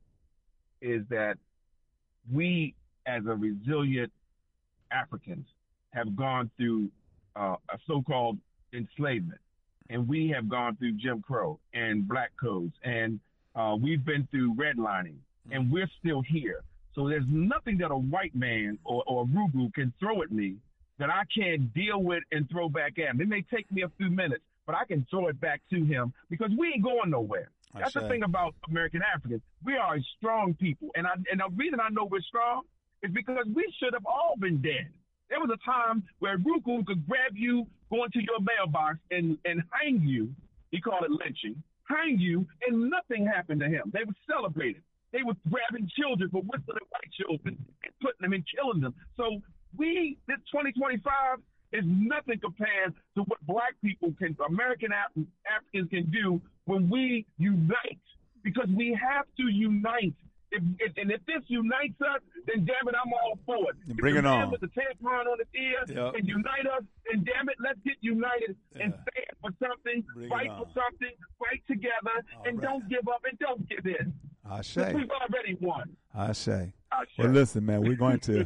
is that we as a resilient Africans have gone through a so-called enslavement, and we have gone through Jim Crow and black codes, and we've been through redlining, and we're still here. So there's nothing that a white man or a Rugu can throw at me that I can't deal with and throw back at him. It may take me a few minutes, but I can throw it back to him because we ain't going nowhere. That's the thing about American Africans. We are a strong people. And the reason I know we're strong is because we should have all been dead. There was a time where Ruku could grab you, go into your mailbox, and hang you. He called it lynching. Hang you, and nothing happened to him. They were celebrating. They were grabbing children for whistling at white children and putting them and killing them. So this 2025 is nothing compared to what black people American Africans can do when we unite, because we have to unite. And if this unites us, then damn it, I'm all for it. Bring it on. With the tampon on his ear and unite us, then damn it, let's get united and stand for something, fight for something, fight together, and don't give up and don't give in. I say. We've already won. I say. Well, listen, man, we're going to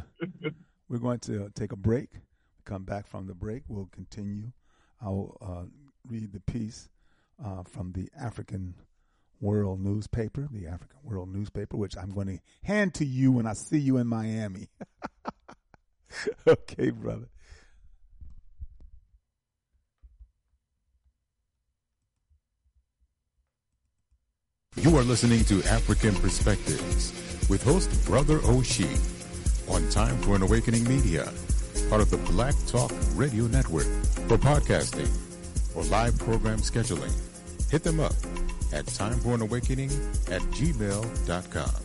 take a break. Come back from the break. We'll continue. I'll read the piece from the African World newspaper, which I'm going to hand to you when I see you in Miami. Okay, brother. You are listening to African Perspectives with host Brother Oshie on Time for an Awakening Media, part of the Black Talk Radio Network. For podcasting or live program scheduling, hit them up at timeforanawakening@gmail.com.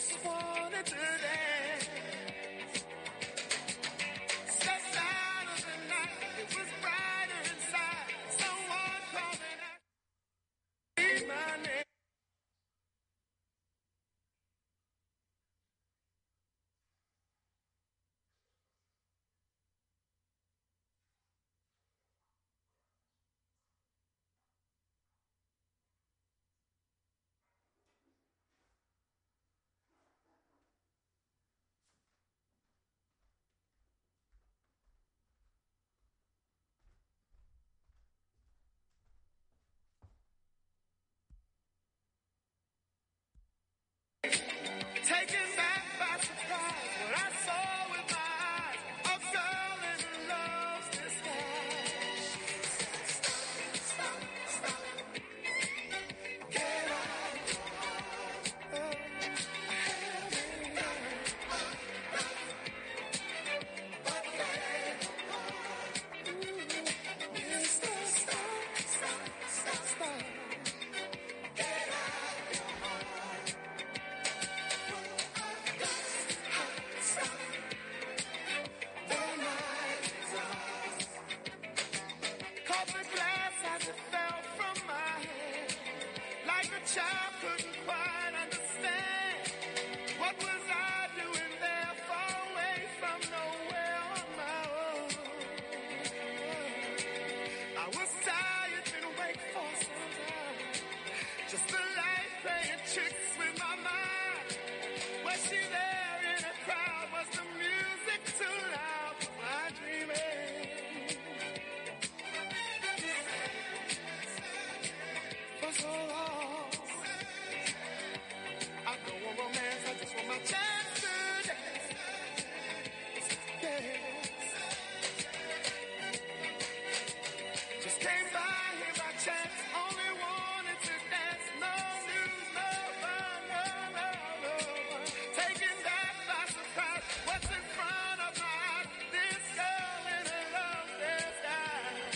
just wanted to dance. Stepped out of the night, it was brighter inside. Someone called and asked me my name. Taken back by surprise, what I saw with my eyes, a girl in love's disguise. Stop, stop, get out. Oh, I have been Mister, stop, stop, stop, stop. Get out. Caught the glass as it fell from my hand, like a child couldn't quite understand. What was I doing there, far away from nowhere on my own? I was tired, been awake for some time. Just the light playing tricks with my mind. Was she there in a crowd? Was the music too loud for my dreaming? For so long, I don't want romance, I just want my chance to dance. Yeah. Just came by here by chance, only wanted to dance. No news, no fun, no, no, no fun. Taken back by surprise, what's in front of my eyes? This girl in a love disguise.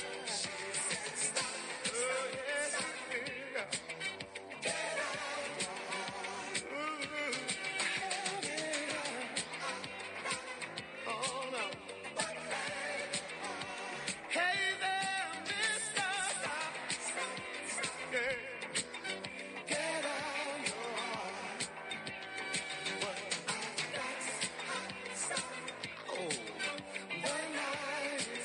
Oh, yes, she did. Get out. Ooh. Oh, no. Hey there, mister. Yeah. Get out your heart. What I got. Oh, the night is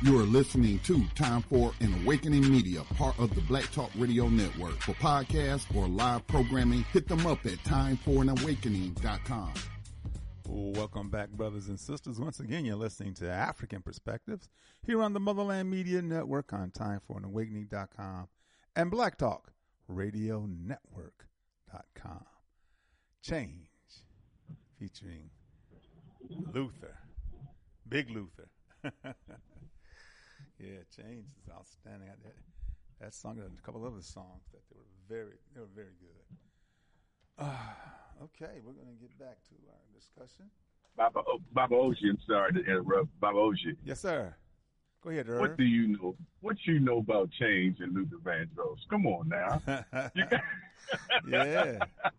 You are listening to Time for an Awakening Media, part of the Black Talk Radio Network. For podcasts or live programming, hit them up at timeforanawakening.com. Welcome back, brothers and sisters. Once again, you're listening to African Perspectives here on the Motherland Media Network on timeforanawakening.com and Black Talk Radio Network.com. Change, featuring Luther, Big Luther. Yeah, Change is outstanding. That song and a couple other songs that they were very good. Okay, we're going to get back to our discussion. Baba Oshie, I'm sorry to interrupt. Baba Oshie. Yes, sir. Go ahead, Irv. What do you know? What you know about Change and Luther Vandross? Come on now. Yeah.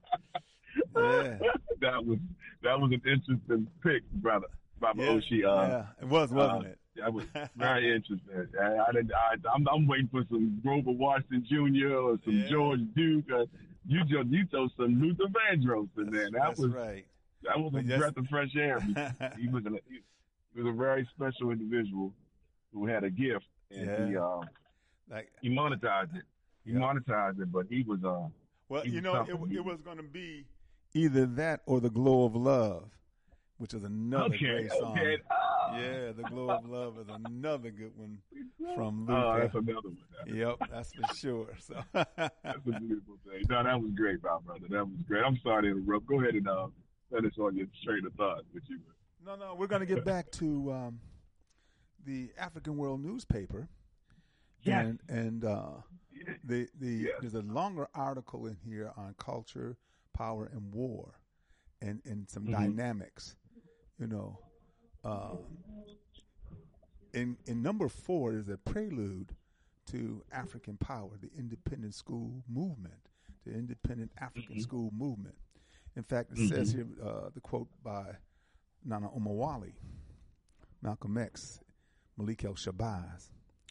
That was an interesting pick, brother. Baba Oshie. Yeah, it was, wasn't it? That was very interesting. I'm waiting for some Grover Washington Jr. or some George Duke. You throw some Luther Vandross in there. That was right. That was a breath of fresh air. He was a very special individual who had a gift, and he monetized it. He monetized it, but he was well, it was going to be either that or The Glow of Love, which is another great song. Yeah, The Glow of Love is another good one from Luther. Oh, that's another one. Yep, that's for sure. So that's a beautiful thing. No, that was great, my brother. That was great. I'm sorry to interrupt. Go ahead and let us on your train of thought. No, we're going to get back to the African World newspaper. Yes. And there's a longer article in here on culture, power, and war, and some dynamics. In number 4 is a prelude to African power, the independent school movement, the independent African school movement. In fact, it says here, the quote by Nana Omowale, Malcolm X, Malik El-Shabazz.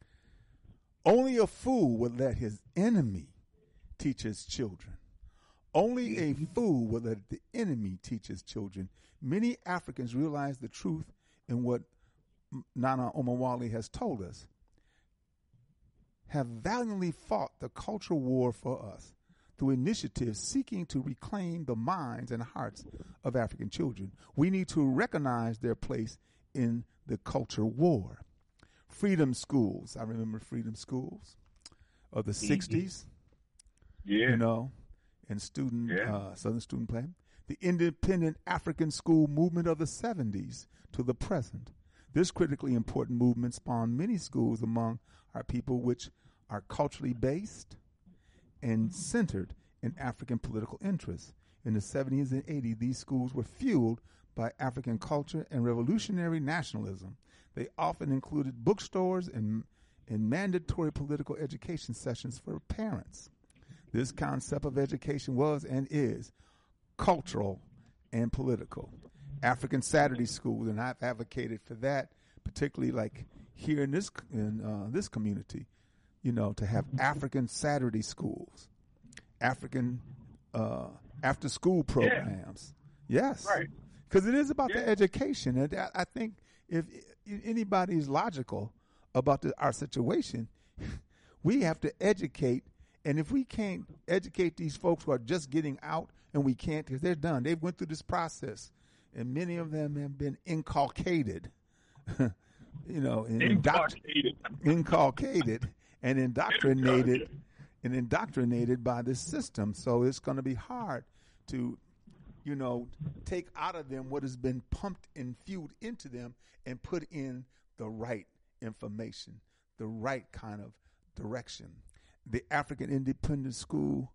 Only a fool would let his enemy teach his children. Only a fool would let the enemy teach his children. Many Africans realize the truth in what Nana Omowale has told us, have valiantly fought the cultural war for us through initiatives seeking to reclaim the minds and hearts of African children. We need to recognize their place in the culture war. Freedom schools. I remember freedom schools of the 60s. Yeah. And Southern Student Plan. The independent African school movement of the 70s to the present. This critically important movement spawned many schools among our people which are culturally based and centered in African political interests. In the 70s and 80s, these schools were fueled by African culture and revolutionary nationalism. They often included bookstores and mandatory political education sessions for parents. This concept of education was and is cultural and political. African Saturday schools, and I've advocated for that, particularly like here in this community, to have African Saturday schools, African after school programs. Yeah. Yes, right. Because it is about the education, and I think if anybody is logical about our situation, we have to educate. And if we can't educate these folks who are just getting out, and we can't because they're done, they've went through this process, and many of them have been inculcated, inculcated and indoctrinated by this system. So it's going to be hard to, take out of them what has been pumped and fueled into them and put in the right information, the right kind of direction. The African Independent School,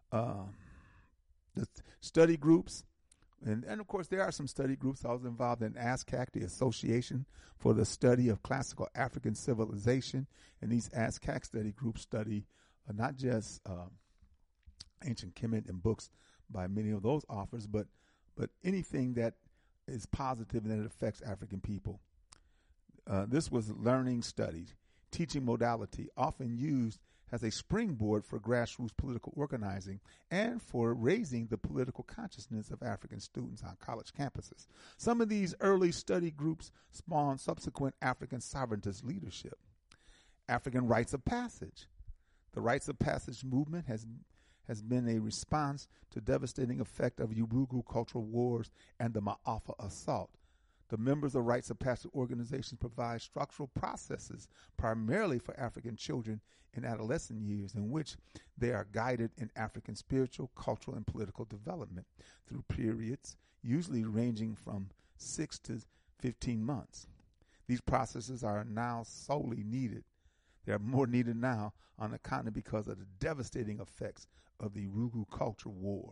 the study groups, and of course there are some study groups. I was involved in ASCAC, the Association for the Study of Classical African Civilization, and these ASCAC study groups study not just ancient Kemet and books by many of those authors, but anything that is positive and that affects African people. This was learning studies, teaching modality, often used as a springboard for grassroots political organizing and for raising the political consciousness of African students on college campuses. Some of these early study groups spawned subsequent African sovereigntist leadership. African rites of passage. The rites of passage movement has been a response to devastating effect of Urugu cultural wars and the Ma'afa assault. The members of rites of passage organizations provide structural processes primarily for African children in adolescent years in which they are guided in African spiritual, cultural, and political development through periods usually ranging from 6 to 15 months. These processes are now solely needed. They are more needed now on the continent because of the devastating effects of the Urugu culture war.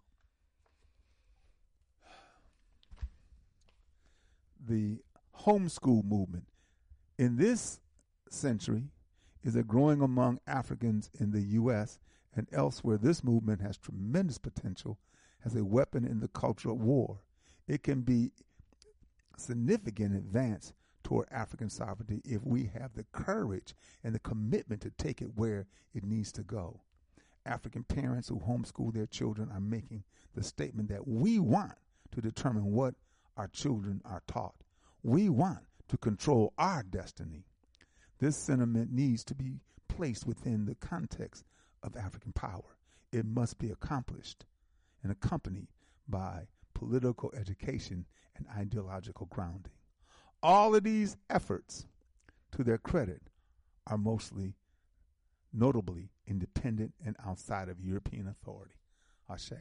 The homeschool movement in this century is growing among Africans in the U.S. and elsewhere. This movement has tremendous potential as a weapon in the cultural war. It can be a significant advance toward African sovereignty if we have the courage and the commitment to take it where it needs to go. African parents who homeschool their children are making the statement that we want to determine what our children are taught. We want to control our destiny. This sentiment needs to be placed within the context of African power. It must be accomplished and accompanied by political education and ideological grounding. All of these efforts, to their credit, are mostly, notably, independent and outside of European authority. Ashe.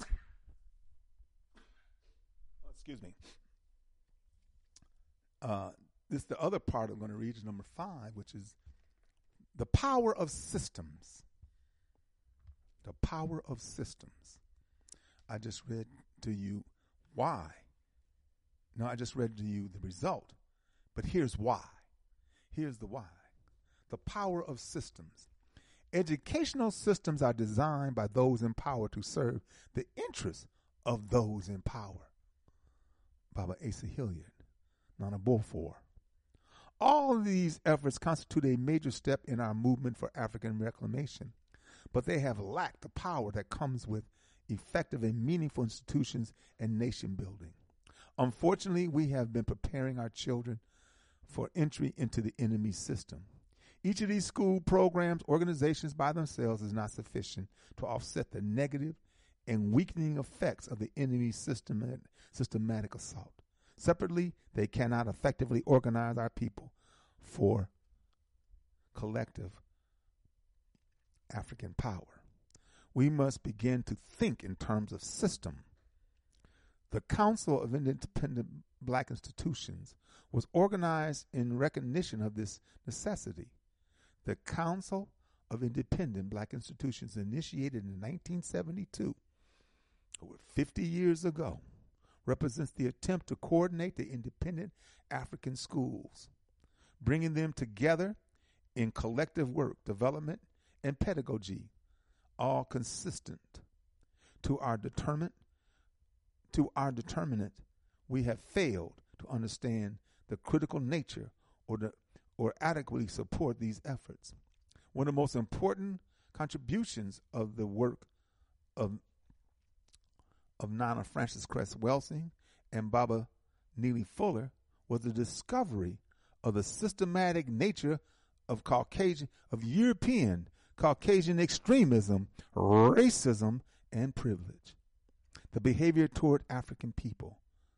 Excuse me. This is the other part I'm going to read, is number 5, which is the power of systems. The power of systems. I just read to you why. No, I just read to you the result. But here's why. Here's the why. The power of systems. Educational systems are designed by those in power to serve the interests of those in power. Baba Asa Hilliard, Nana Beaufort. All of these efforts constitute a major step in our movement for African reclamation, but they have lacked the power that comes with effective and meaningful institutions and nation building. Unfortunately, we have been preparing our children for entry into the enemy system. Each of these school programs, organizations by themselves is not sufficient to offset the negative and weakening effects of the enemy's systematic assault. Separately, they cannot effectively organize our people for collective African power. We must begin to think in terms of system. The Council of Independent Black Institutions was organized in recognition of this necessity. The Council of Independent Black Institutions, initiated in 1972, over 50 years ago, represents the attempt to coordinate the independent African schools, bringing them together in collective work, development, and pedagogy, all consistent. To our determinant, we have failed to understand the critical nature or adequately support these efforts. One of the most important contributions of the work of Nana Frances Cress Welsing and Baba Neely Fuller was the discovery of the systematic nature of European Caucasian extremism, racism, and privilege. The behavior toward African people.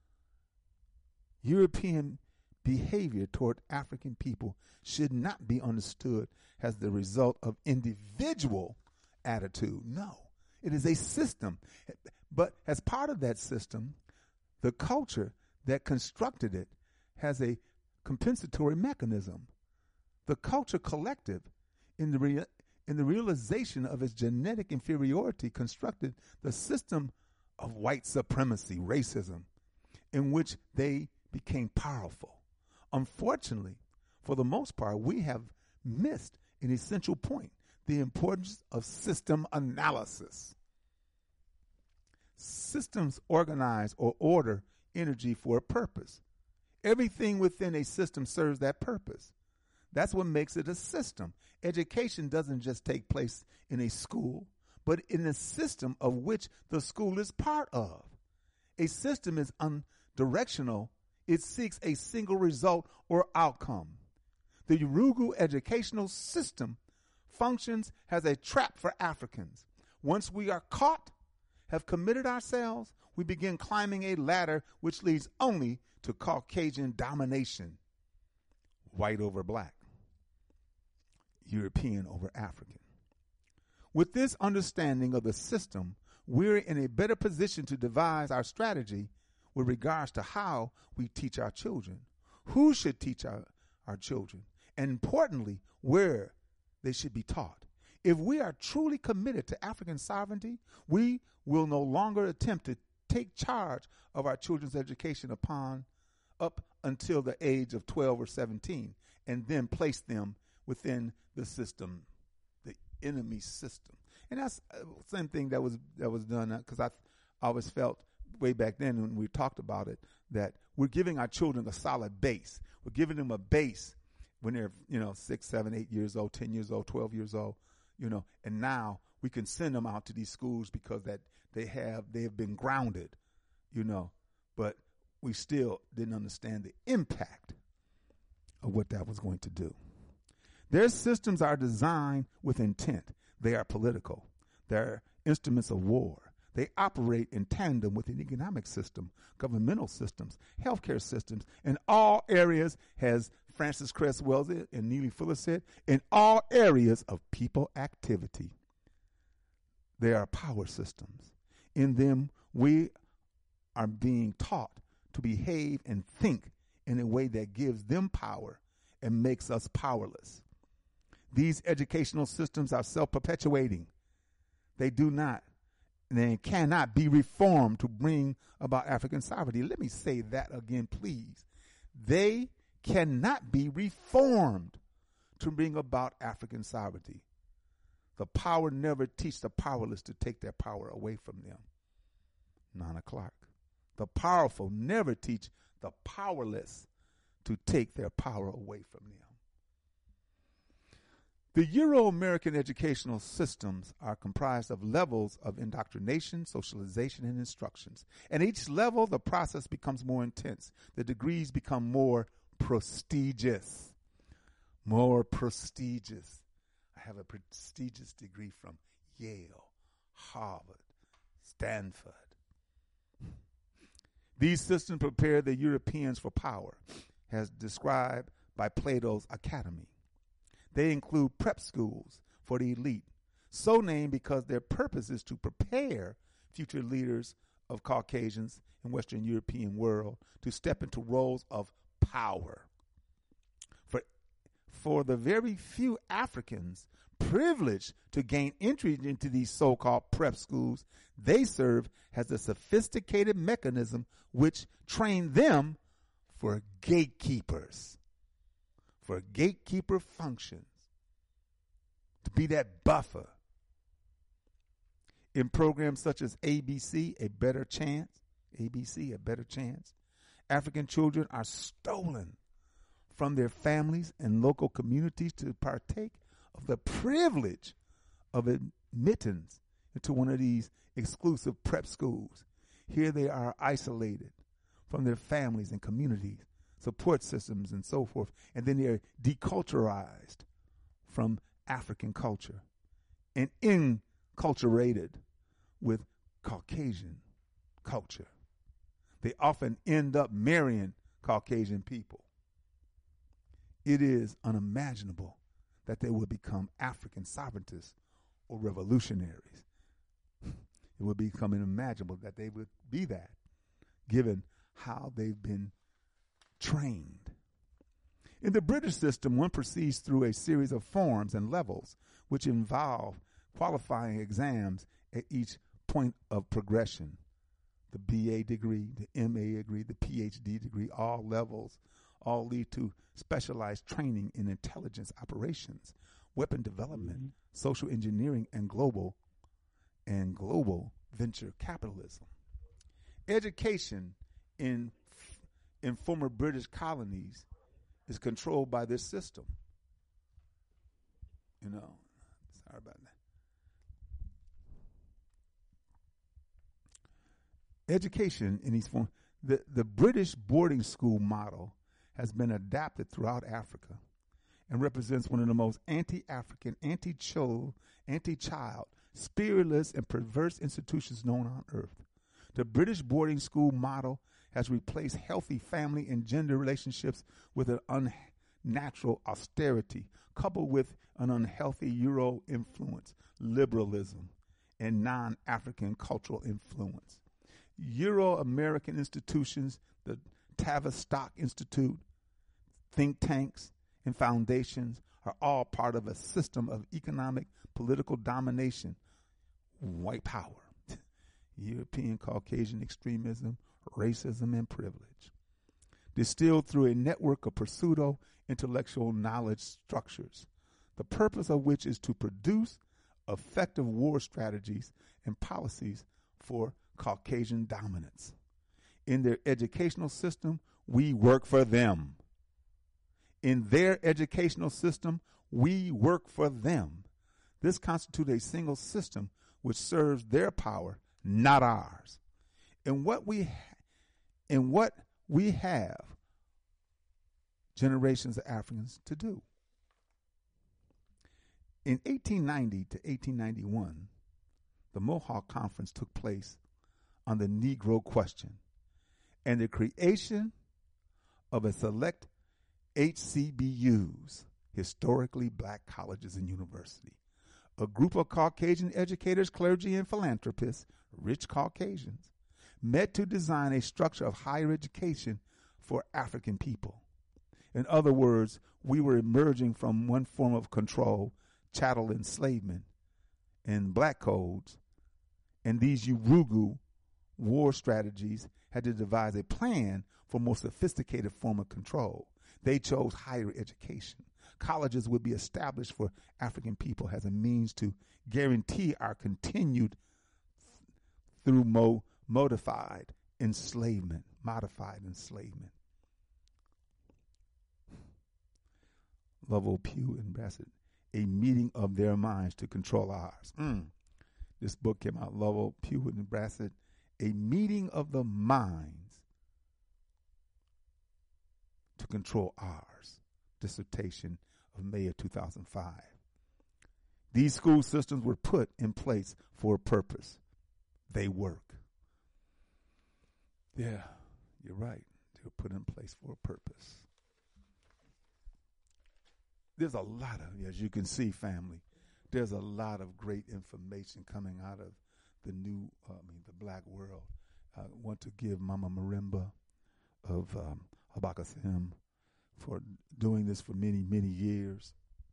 European behavior toward African people should not be understood as the result of individual attitude. No, it is a system. But as part of that system, the culture that constructed it has a compensatory mechanism. The culture collective, in the realization of its genetic inferiority, constructed the system of white supremacy, racism, in which they became powerful. Unfortunately, for the most part, we have missed an essential point, the importance of system analysis. Systems organize or order energy for a purpose. Everything within a system serves that purpose. That's what makes it a system. Education doesn't just take place in a school, but in a system of which the school is part of. A system is unidirectional. It seeks a single result or outcome. The Yurugu educational system functions as a trap for Africans. Once we are caught, have committed ourselves, we begin climbing a ladder which leads only to Caucasian domination. White over black, European over African. With this understanding of the system, we're in a better position to devise our strategy with regards to how we teach our children, who should teach our children, and importantly, where they should be taught. If we are truly committed to African sovereignty, we will no longer attempt to take charge of our children's education up until the age of 12 or 17, and then place them within the system, the enemy system. And that's the same thing that was done, because I always felt way back then when we talked about it that we're giving our children a solid base. We're giving them a base when they're 6, 7, 8 years old, 10 years old, 12 years old, and now we can send them out to these schools because that they have been grounded, but we still didn't understand the impact of what that was going to do. Their systems are designed with intent. They are political. They're instruments of war. They operate in tandem with an economic system, governmental systems, healthcare systems, in all areas, as Francis Cress Wells and Neely Fuller said, in all areas of people activity. They are power systems. In them, we are being taught to behave and think in a way that gives them power and makes us powerless. These educational systems are self-perpetuating. They cannot be reformed to bring about African sovereignty. Let me say that again, please. They cannot be reformed to bring about African sovereignty. The power never teach the powerless to take their power away from them. Nana Clark. The powerful never teach the powerless to take their power away from them. The Euro-American educational systems are comprised of levels of indoctrination, socialization, and instructions. At each level, the process becomes more intense. The degrees become more prestigious. More prestigious. I have a prestigious degree from Yale, Harvard, Stanford. These systems prepare the Europeans for power, as described by Plato's Academy. They include prep schools for the elite, so named because their purpose is to prepare future leaders of Caucasians in Western European world to step into roles of power. For the very few Africans privileged to gain entry into these so-called prep schools, they serve as a sophisticated mechanism which train them for gatekeepers, for gatekeeper functions, to be that buffer. In programs such as ABC, A Better Chance, African children are stolen from their families and local communities to partake of the privilege of admittance into one of these exclusive prep schools. Here they are isolated from their families and communities, support systems, and so forth, and then they're deculturalized from African culture and enculturated with Caucasian culture. They often end up marrying Caucasian people. It is unimaginable that they would become African sovereigntists or revolutionaries. It would become unimaginable that they would be that, given how they've been trained. In the British system, one proceeds through a series of forms and levels which involve qualifying exams at each point of progression. The BA degree, the MA degree, the PhD degree, all levels, all lead to specialized training in intelligence operations, weapon development, social engineering, and global venture capitalism. Education in former British colonies is controlled by this system. You know, sorry about that. Education in these forms. The British boarding school model has been adapted throughout Africa and represents one of the most anti-African, anti-child, spiritless, and perverse institutions known on earth. The British boarding school model has replaced healthy family and gender relationships with an unnatural austerity, coupled with an unhealthy Euro influence, liberalism, and non-African cultural influence. Euro-American institutions, the Tavistock Institute, think tanks, and foundations are all part of a system of economic, political domination, white power, European Caucasian extremism, racism, and privilege, distilled through a network of pseudo-intellectual knowledge structures, the purpose of which is to produce effective war strategies and policies for Caucasian dominance. In their educational system, we work for them. In their educational system, we work for them. This constitutes a single system which serves their power, not ours. And what we have generations of Africans to do. In 1890 to 1891, the Mohawk Conference took place on the Negro question and the creation of a select HCBUs, historically black colleges and universities. A group of Caucasian educators, clergy, and philanthropists, rich Caucasians, met to design a structure of higher education for African people. In other words, we were emerging from one form of control, chattel enslavement, and black codes, and these Urugu war strategies had to devise a plan for a more sophisticated form of control. They chose higher education. Colleges would be established for African people as a means to guarantee our continued through modified enslavement. Lovell Pugh and Bassett, a meeting of their minds to control ours. This book came out, Lovell Pugh and Bassett, A Meeting of the Minds to Control Ours, dissertation of May of 2005. These school systems were put in place for a purpose. They work. Yeah, you're right. They were put in place for a purpose. There's a lot of, as you can see, family, there's a lot of great information coming out of the the black world. I want to give Mama Marimba of Habakasim for doing this for many, many years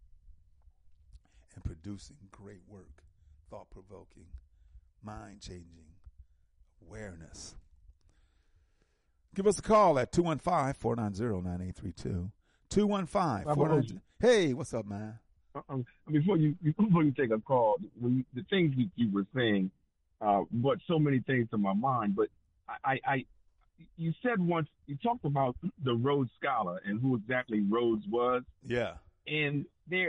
and producing great work, thought-provoking, mind-changing awareness. Give us a call at 215-490-9832. 215-490. Hey, what's up, man? Before you take a call, the things you were saying brought so many things to my mind. But you said once, you talked about the Rhodes Scholar and who exactly Rhodes was. Yeah. And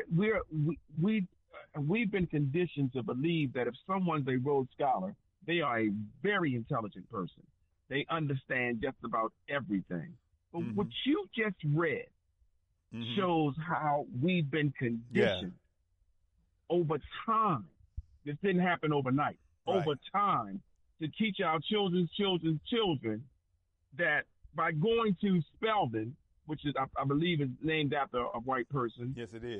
we've been conditioned to believe that if someone's a Rhodes Scholar, they are a very intelligent person. They understand just about everything. But what you just read shows how we've been conditioned over time. This didn't happen overnight. Right. Over time, to teach our children's children that by going to Spelman, which is I believe is named after a white person. Yes, it is.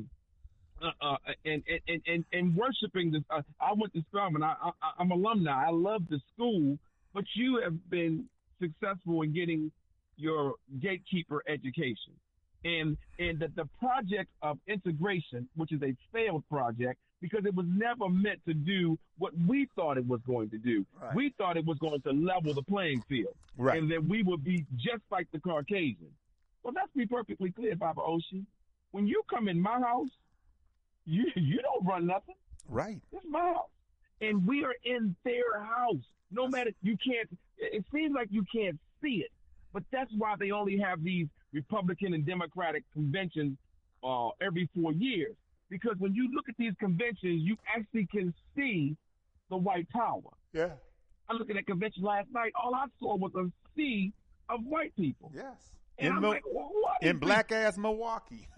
And worshiping this. I went to Spelman. I'm alumni. I love the school, but you have been successful in getting your gatekeeper education. And the project of integration, which is a failed project, because it was never meant to do what we thought it was going to do. Right. We thought it was going to level the playing field, right, and that we would be just like the Caucasians. Well, let's be perfectly clear, Baba Oshi. When you come in my house, you don't run nothing. Right. It's my house. And we are in their house. No matter, you can't, it seems like you can't see it, but that's why they only have these Republican and Democratic conventions every 4 years. because when you look at these conventions, you actually can see the white power. Yeah. I looked at that convention last night. All I saw was a sea of white people. Yes. And I'm like, well, what in black ass Milwaukee.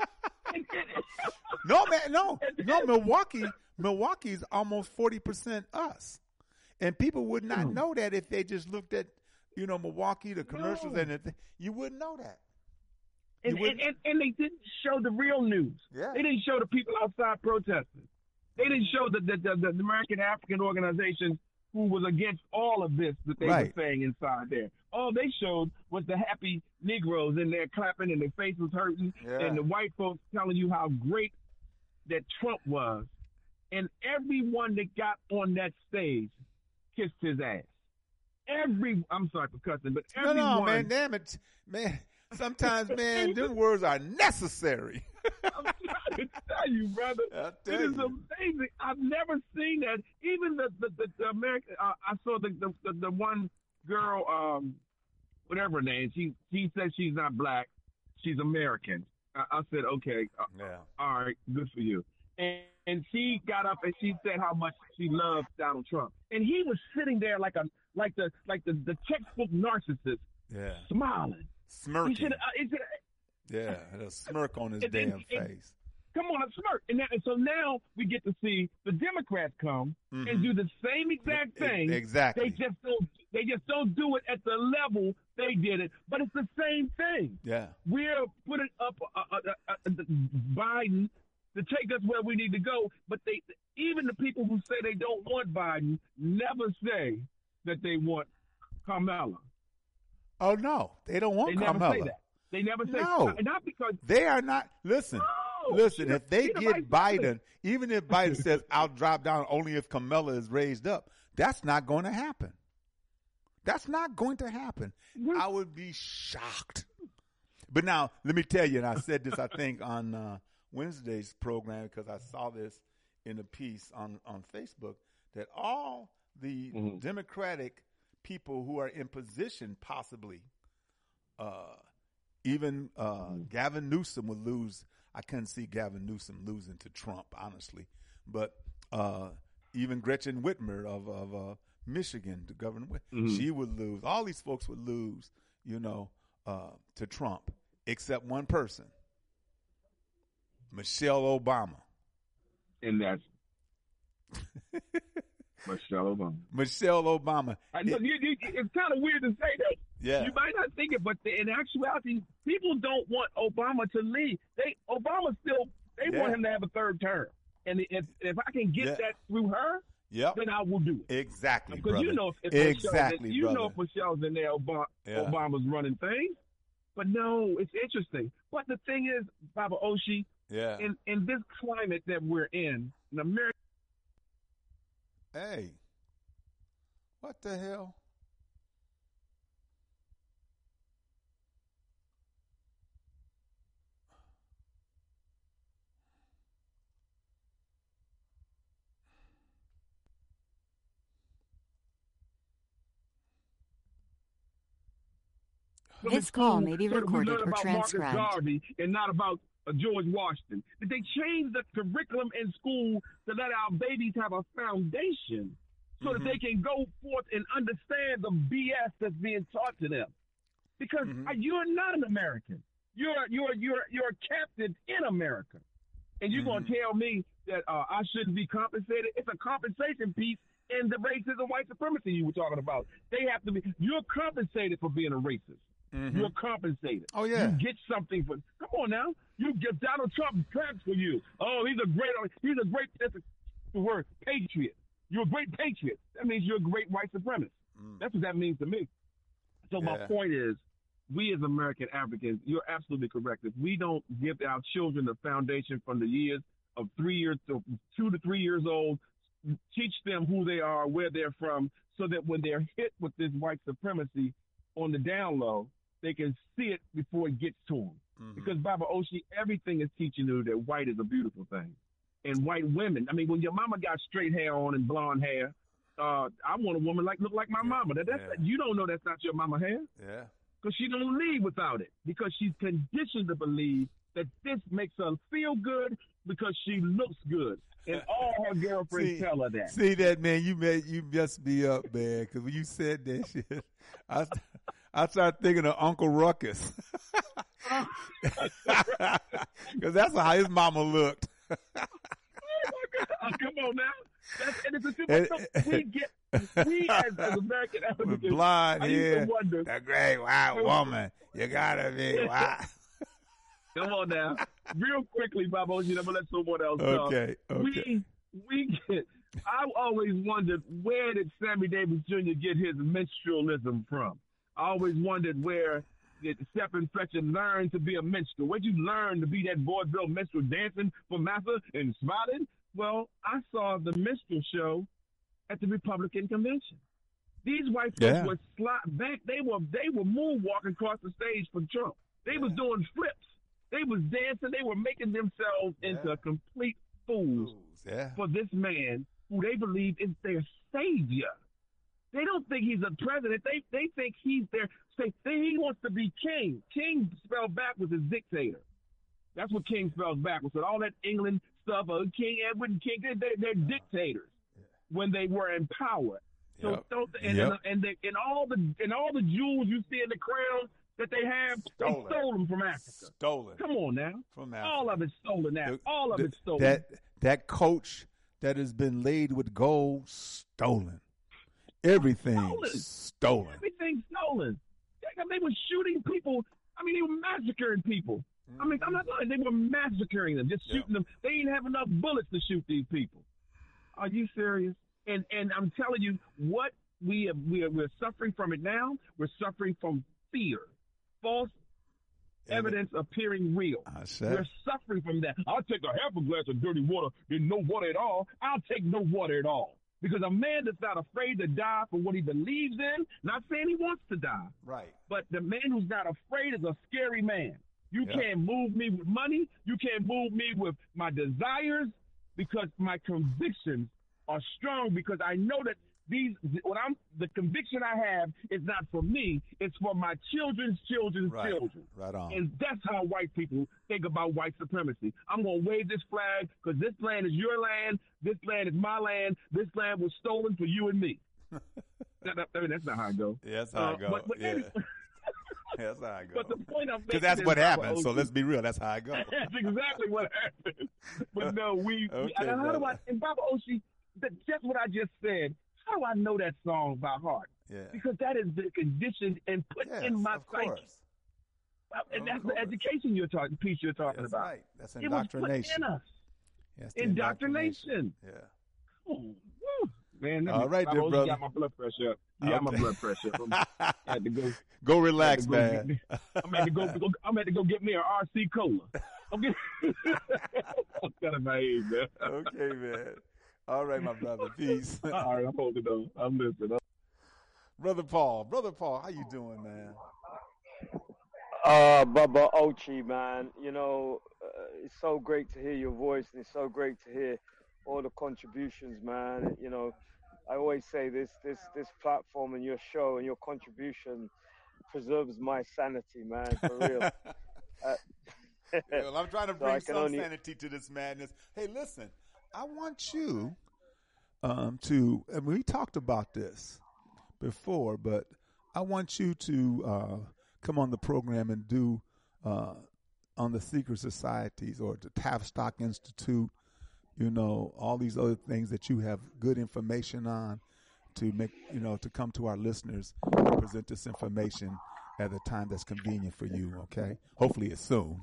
No, man, no. Milwaukee's almost 40% us. And people would not know that if they just looked at, Milwaukee, the commercials, and you wouldn't know that. And they didn't show the real news. Yeah. They didn't show the people outside protesting. They didn't show the American African organizations who was against all of this that they were saying inside there. All they showed was the happy Negroes in there clapping and their face was hurting, and the white folks telling you how great that Trump was. And everyone that got on that stage kissed his ass. I'm sorry for cussing, but everyone. No, man, damn it. Man, sometimes, man, them words are necessary. I'm trying to tell you, brother. It is amazing. I've never seen that. Even the American, I saw the one girl, whatever her name, she said she's not black, she's American. I said, okay, all right, good for you. And she got up and she said how much she loved Donald Trump, and he was sitting there like the textbook narcissist, smiling, smirking. Had a smirk on his damn face. Come on, a smirk. And so now we get to see the Democrats come and do the same exact thing. Exactly. They just don't do it at the level they did it, but it's the same thing. Yeah. We're putting up Biden to take us where we need to go, but even the people who say they don't want Biden never say that they want Kamala. Oh no, they don't want Kamala. Never say that. They never say no. Not because they are not. Listen, if they get Biden, even if Biden says I'll drop down only if Kamala is raised up, that's not going to happen. That's not going to happen. I would be shocked. But now, let me tell you, and I said this, I think, on Wednesday's program, because I saw this in a piece on Facebook, that all the Democratic people who are in position, possibly, even Gavin Newsom would lose. I couldn't see Gavin Newsom losing to Trump, honestly. But even Gretchen Whitmer of Michigan, the governor, she would lose. All these folks would lose, to Trump, except one person, Michelle Obama. And that's Michelle Obama. Michelle Obama. It's kind of weird to say that. Yeah. You might not think it, but in actuality, people don't want Obama to leave. They want him to have a third term. And if I can get that through her, then I will do it. Exactly, because brother. If Michelle's in there, Obama's running things. But no, it's interesting. But the thing is, Baba Oshi, in this climate that we're in America. Hey, what the hell? This call may be recorded or transcribed. Marcus Garvey and not about George Washington. Did they change the curriculum in school to let our babies have a foundation so that they can go forth and understand the BS that's being taught to them? Because you're not an American. You're a captive in America, and you're going to tell me that I shouldn't be compensated? It's a compensation piece in the racism, white supremacy you were talking about. They have to be. You're compensated for being a racist. You're compensated. Oh, yeah. You get something for. Come on now. You get Donald Trump claps for you. Oh, he's a great. That's the word patriot. You're a great patriot. That means you're a great white supremacist. That's what that means to me. So my point is, we as American Africans, you're absolutely correct. If we don't give our children the foundation from the years of 2 to 3 years old, teach them who they are, where they're from, so that when they're hit with this white supremacy on the down low, they can see it before it gets to them. Because Baba Oshi, everything is teaching you that white is a beautiful thing. And white women, I mean, when your mama got straight hair on and blonde hair, I want a woman look like my mama. You don't know that's not your mama hair. Yeah. Because she don't leave without it. Because she's conditioned to believe that this makes her feel good because she looks good. And all her girlfriends tell her that. See that, man? You messed me up, man. Because when you said that shit, I started thinking of Uncle Ruckus. Because that's how his mama looked. Oh my God! Come on now. We as American Africans, with blonde hair, wonder, the great white woman. You gotta be white. Come on now, real quickly, Baba. I'm gonna let someone else talk. Okay. We get. I always wondered, where did Sammy Davis Jr. get his minstrelsism from? I always wondered where did Stephen Fletcher learn to be a minstrel? Where'd you learn to be that vaudeville minstrel dancing for Massa and smiling? Well, I saw the minstrel show at the Republican convention. These white folks were back. They were moonwalking across the stage for Trump. They was doing flips. They was dancing. They were making themselves into complete fools for this man who they believe is their savior. They don't think he's a president. They think he's their. He wants to be king. King spelled backwards is dictator. That's what king spells backwards. So all that England stuff, King Edward and King, they're dictators when they were in power. So and all the jewels you see in the crown that they have, they stole them from Africa. Stolen. Come on now. From Africa. All of it's stolen now. All of it's stolen. That coach that has been laid with gold, stolen. Everything stolen. Everything stolen. They were shooting people. I mean, they were massacring people. I mean, I'm not lying. They were massacring them, just shooting them. They didn't have enough bullets to shoot these people. Are you serious? And I'm telling you, what we're suffering from it now. We're suffering from fear, false evidence appearing real. We're suffering from that. I'll take a half a glass of dirty water than no water at all. I'll take no water at all. Because a man that's not afraid to die for what he believes in, not saying he wants to die. Right. But the man who's not afraid is a scary man. You can't move me with money. You can't move me with my desires because my convictions are strong because I know that the conviction I have is not for me. It's for my children's children's children. Right on. And that's how white people think about white supremacy. I'm going to wave this flag because this land is your land. This land is my land. This land was stolen for you and me. That's not how I go. Yeah, that's how I go. That's how I go. But the point I'm making because that's what happens. So let's be real. That's how I go. That's exactly what happened. But no, and Baba Oshi, that's what I just said. How do I know that song by heart? Yeah. Because that has been conditioned and put in my psyche. And that's the education piece you're talking about. Right. That's indoctrination. It was put in us. Yes, indoctrination. Yeah. Oh, man, all right, dear brother. Got my blood pressure up. You got my blood pressure. I had to go relax, man. I'm had to go get me an RC Cola. I'm kind of naive, man. Okay, man. All right, my brother. Peace. All right, I'm holding on. I'm listening. Brother Paul, how you doing, man? Baba Ochi, man. You know, it's so great to hear your voice, and it's so great to hear all the contributions, man. You know, I always say this platform and your show and your contribution preserves my sanity, man, for real. Well, I'm trying to bring sanity to this madness. Hey, listen. I want you to, and we talked about this before, but I want you to come on the program and do on the secret societies or the Tavistock Institute, you know, all these other things that you have good information on to make, you know, to come to our listeners and present this information at a time that's convenient for you, okay? Hopefully it's soon.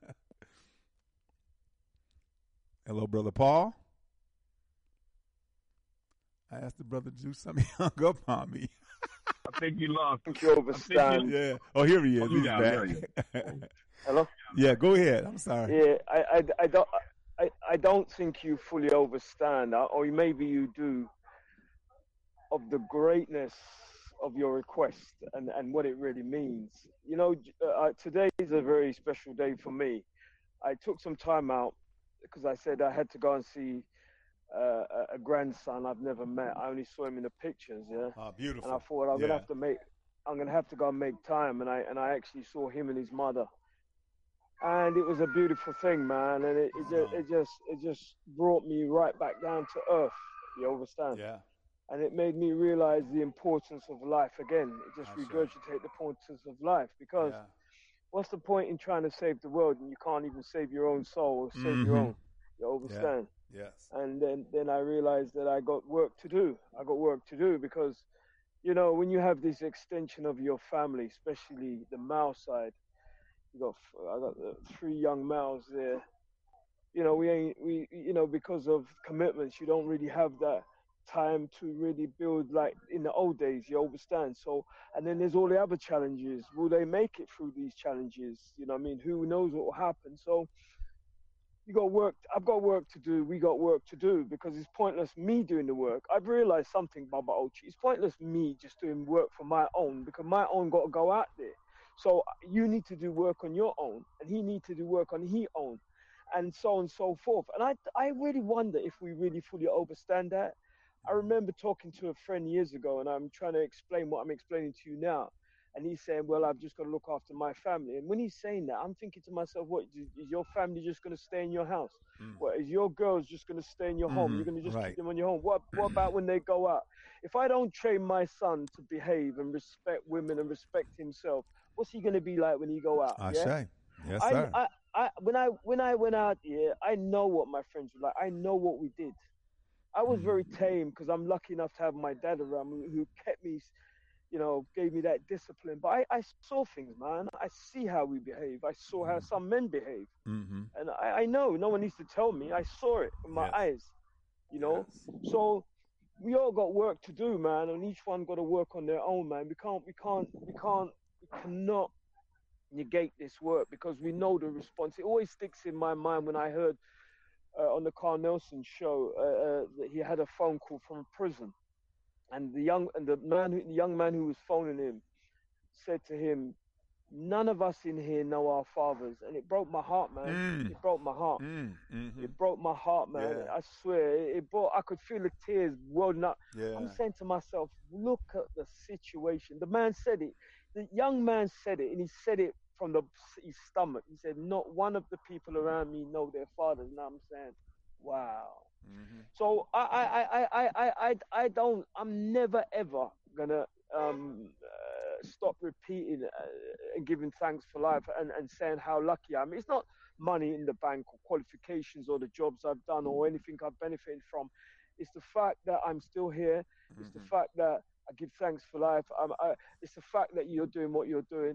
Hello, Brother Paul. I asked the brother to do something. He hung up on me. I think you lost. I think you overstand. Yeah. Oh, here he is. He's back. Hello? Yeah, go ahead. I'm sorry. Yeah, I don't think you fully overstand, or maybe you do, of the greatness of your request and what it really means. You know, today is a very special day for me. I took some time out because I said I had to go and see a grandson I've never met. I only saw him in the pictures. Yeah. Oh, beautiful. And I thought I'm gonna have to go and make time. And I actually saw him and his mother. and it was a beautiful thing, man. And it just brought me right back down to earth. You understand? Yeah. And it made me realize the importance of life again. It just regurgitate the importance of life, because what's the point in trying to save the world and you can't even save your own soul or save your own? You understand? Yeah. Yes. And then I realized that I got work to do. I got work to do because, you know, when you have this extension of your family, especially the male side, I got 3 young males there. You know, you know, because of commitments, you don't really have that time to really build like in the old days. You understand? So, and then there's all the other challenges. Will they make it through these challenges? You know what I mean? Who knows what will happen? So you got work. I've got work to do. We got work to do, because it's pointless me doing the work. I've realized something, Baba Ochi. It's pointless me just doing work for my own, because my own got to go out there. So you need to do work on your own, and he need to do work on his own, and so on and so forth. And I really wonder if we really fully understand that. I remember talking to a friend years ago, and I'm trying to explain what I'm explaining to you now. And he's saying, well, I've just got to look after my family. And when he's saying that, I'm thinking to myself, what, is your family just going to stay in your house? What, is your girls just going to stay in your home? You're going to just keep them on your home? What about when they go out? If I don't train my son to behave and respect women and respect himself, what's he going to be like when he go out? Yeah? Yes, sir. When I went out here, I know what my friends were like. I know what we did. I was very tame because I'm lucky enough to have my dad around who kept me, you know, gave me that discipline. But I saw things, man. I see how we behave. I saw how some men behave. And I know, no one needs to tell me. I saw it with my eyes, you know. So we all got work to do, man, and each one got to work on their own, man. We cannot negate this work, because we know the response. It always sticks in my mind when I heard on the Carl Nelson show that he had a phone call from prison, and the young man who was phoning him said to him, "None of us in here know our fathers," and it broke my heart, man. It broke my heart. It broke my heart, man. Yeah. I swear, I could feel the tears welling up. Yeah. I'm saying to myself, look at the situation. The man said it. The young man said it, and he said it from his stomach. He said, "Not one of the people around me know their fathers." Now I'm saying, wow. So I'm never ever gonna stop repeating and giving thanks for life and saying how lucky I am. It's not money in the bank or qualifications or the jobs I've done or anything I've benefited from. It's the fact that I'm still here. It's the fact that I give thanks for life. It's the fact that you're doing what you're doing.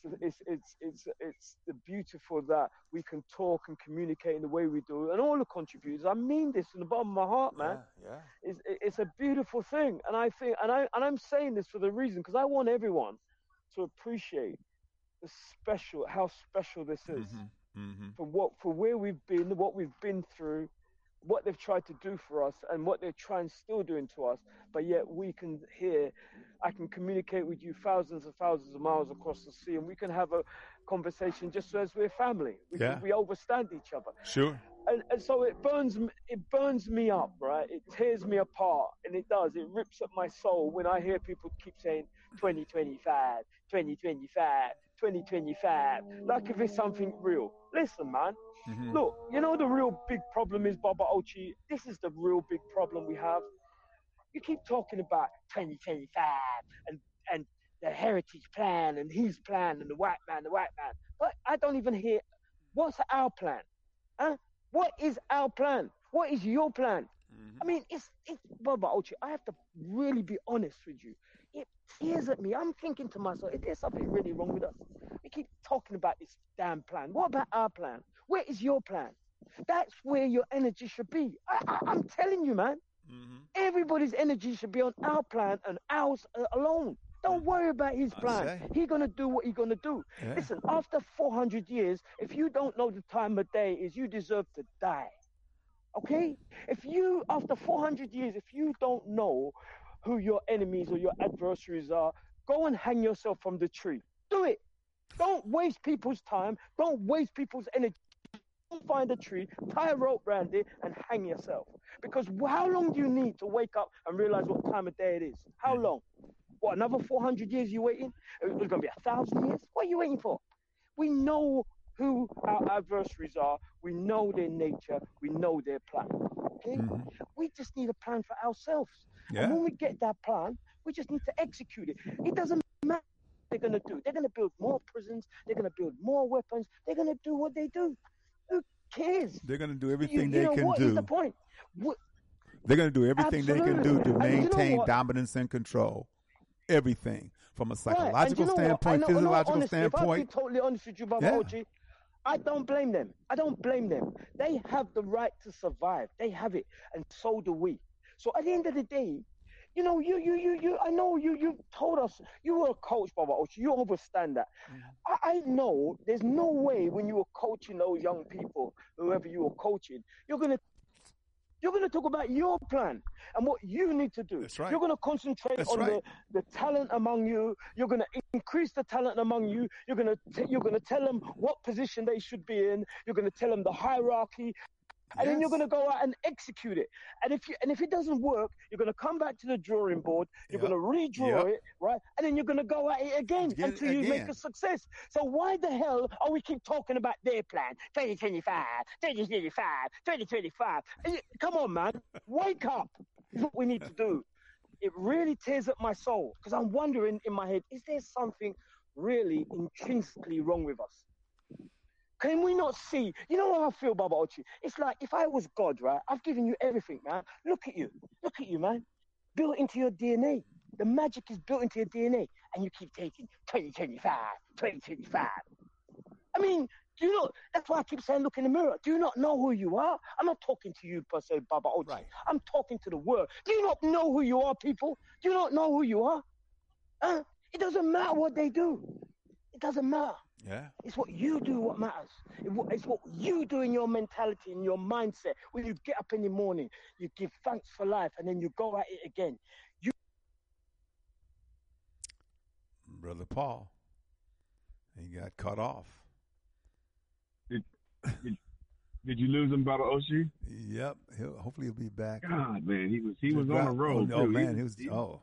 It's the beautiful that we can talk and communicate in the way we do, and all the contributors. I mean this from the bottom of my heart, man. It's a beautiful thing, and I think, and I'm saying this for the reason, because I want everyone to appreciate how special this is, for where we've been, what we've been through, what they've tried to do for us, and what they're trying still doing to us. But yet I can communicate with you thousands and thousands of miles across the sea, and we can have a conversation just as we're family. We understand each other. Sure. And so it burns me up, right? It tears me apart, and it does. It rips up my soul when I hear people keep saying 2025, 2025, 2025, like if it's something real. Listen, man. Look, you know the real big problem is, Baba Ochi, this is the real big problem we have. You keep talking about 2025 and the heritage plan and his plan and the white man. But I don't even hear, what's our plan? Huh? What is our plan? What is your plan? I mean, it's Baba Ochi, I have to really be honest with you. It tears at me. I'm thinking to myself, is there something really wrong with us? We keep talking about this damn plan. What about our plan? Where is your plan? That's where your energy should be. I'm telling you, man. Everybody's energy should be on our plan and ours alone. Don't worry about his plan. He's going to do what he's going to do. Yeah. Listen, after 400 years, if you don't know the time of day is, you deserve to die. Okay? After 400 years, if you don't know who your enemies or your adversaries are, go and hang yourself from the tree. Do it. Don't waste people's time. Don't waste people's energy. Don't find a tree, tie a rope around it, and hang yourself. Because how long do you need to wake up and realize what time of day it is? How long? What, another 400 years you waiting? It's going to be 1,000 years? What are you waiting for? We know who our adversaries are. We know their nature. We know their plan. Okay? We just need a plan for ourselves. And when we get that plan, we just need to execute it. It doesn't matter what they're going to do. They're going to build more prisons. They're going to build more weapons. They're going to do what they do. Who cares? They're going to do everything they can what do. Is the point? They're going to do everything they can do to maintain what? dominance and control. Everything. From a Right. psychological standpoint, physiological honestly, standpoint. If I be totally honest with you, Baba Ochi, I don't blame them. I don't blame them. They have the right to survive. They have it, and so do we. So at the end of the day, you know, I know you told us you were a coach, Baba Ochi. You understand that. I know there's no way when you were coaching those young people, whoever you were coaching, you're gonna talk about your plan and what you need to do. That's right. You're going to concentrate on the talent among you. You're going to increase the talent among you. You're going to tell them what position they should be in. You're going to tell them the hierarchy. And then you're going to go out and execute it. And if it doesn't work, you're going to come back to the drawing board. You're going to redraw it, right? And then you're going to go at it again until you make a success. So why the hell are we keep talking about their plan? 2025, 2025, 2025. Come on, man. Wake up is what we need to do. It really tears up my soul because I'm wondering in my head, is there something really intrinsically wrong with us? Can we not see? You know how I feel, Baba Ochi? It's like if I was God, right? I've given you everything, man. Look at you, man. Built into your DNA. The magic is built into your DNA. And you keep taking 2025, 2025. I mean, do you know, that's why I keep saying look in the mirror. Do you not know who you are? I'm not talking to you per se, Baba Ochi. Right. I'm talking to the world. Do you not know who you are, people? Do you not know who you are? It doesn't matter what they do. It doesn't matter. Yeah. It's what you do what matters. It's what you do in your mentality, in your mindset. When you get up in the morning, you give thanks for life, and then you go at it again. Brother Paul, he got cut off. Did you lose him, Baba Ochi? Yep. Hopefully he'll be back. God, man, he was on the road. Oh, too. man, He's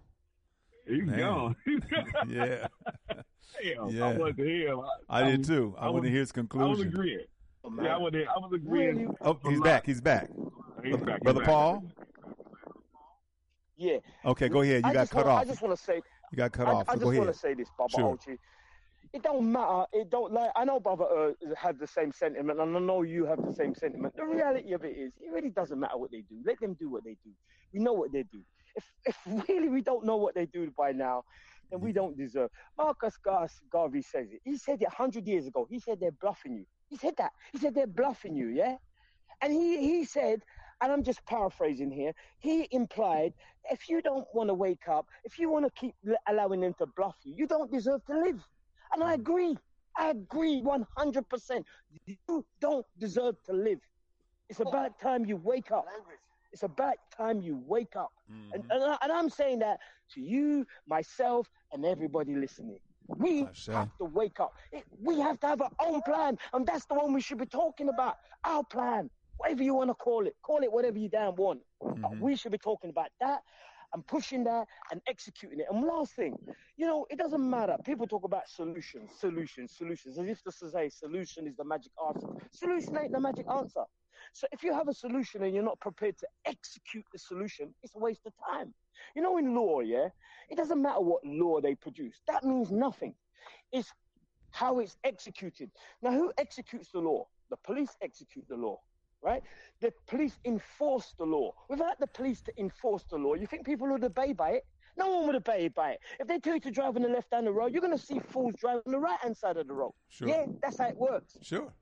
man. gone. Yeah. Damn, Yeah. I wanted to hear him. I did too. I want to hear his conclusion. I was agreeing. Yeah, I was agreeing. Oh, he's back. He's back. He's back. Brother Paul? Yeah. Okay, go ahead. You got cut off. I just want to say. You got cut off. I just want to say this, Baba Ochi. It don't matter. It don't like. I know Baba have the same sentiment, and I know you have the same sentiment. The reality of it is, it really doesn't matter what they do. Let them do what they do. We know what they do. If really we don't know what they do by now, then we don't deserve. Marcus Garvey says it. He said it 100 years ago. He said they're bluffing you. He said that. He said they're bluffing you, yeah? And he said, and I'm just paraphrasing here, he implied, if you don't want to wake up, if you want to keep allowing them to bluff you, you don't deserve to live. And I agree. I agree 100%. You don't deserve to live. It's about time you wake up. It's about time you wake up. And I'm saying that to you, myself, and everybody listening. We have to wake up. We have to have our own plan. And that's the one we should be talking about. Our plan. Whatever you want to call it. Call it whatever you damn want. We should be talking about that and pushing that and executing it. And last thing, you know, it doesn't matter. People talk about solutions, as if to say solution is the magic answer. Solution ain't the magic answer. So if you have a solution and you're not prepared to execute the solution, it's a waste of time. You know, in law, yeah, it doesn't matter what law they produce. That means nothing. It's how it's executed. Now, who executes the law? The police execute the law, right? The police enforce the law. Without the police to enforce the law, you think people would obey by it? No one would obey by it. If they tell you to drive on the left-hand of the road, you're going to see fools driving on the right-hand side of the road. Sure. Yeah, that's how it works. Sure.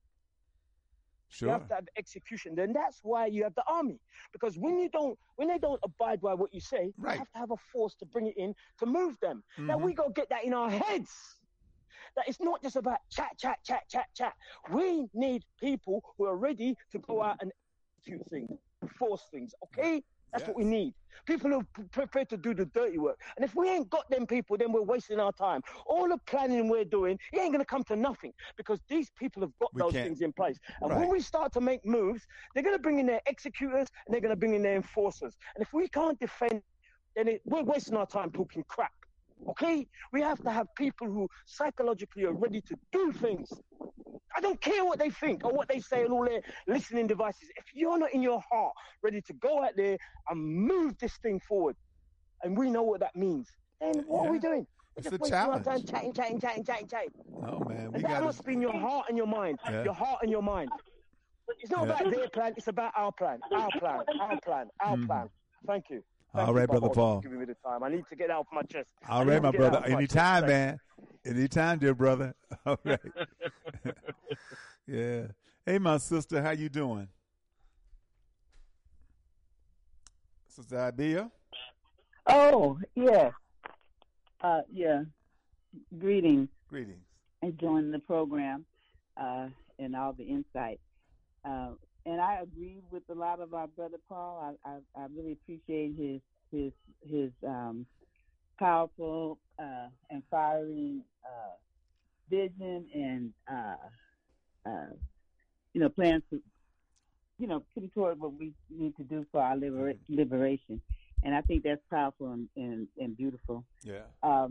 You have to have execution. Then that's why you have the army. Because when they don't abide by what you say, you have to have a force to bring it in to move them. Now we got to get that in our heads. That it's not just about chat. We need people who are ready to go out and execute things, force things. Okay? That's what we need. People who are prepared to do the dirty work. And if we ain't got them people, then we're wasting our time. All the planning we're doing, it ain't going to come to nothing because these people have got those things in place. And when we start to make moves, they're going to bring in their executors and they're going to bring in their enforcers. And if we can't defend, then we're wasting our time talking crap. Okay? We have to have people who psychologically are ready to do things. I don't care what they think or what they say on all their listening devices. If you're not in your heart ready to go out there and move this thing forward, and we know what that means, then what are we doing? It's a challenge. Chatting. No, man. And that must be in your heart and your mind. Yeah. Your heart and your mind. It's not about their plan. It's about our plan. Our plan. Thank you. All right, Brother Paul. Giving me the time. I need to get that off my chest. All right, my brother. Anytime, man. Anytime, dear brother. All right. Yeah. Hey, my sister, how you doing? Sister Abia? Oh, yes. Yeah. Greetings. Greetings. Enjoying the program and all the insight. And I agree with a lot of our brother Paul. I really appreciate his powerful and fiery vision and plans to put toward what we need to do for our liberation. And I think that's powerful and beautiful. Yeah.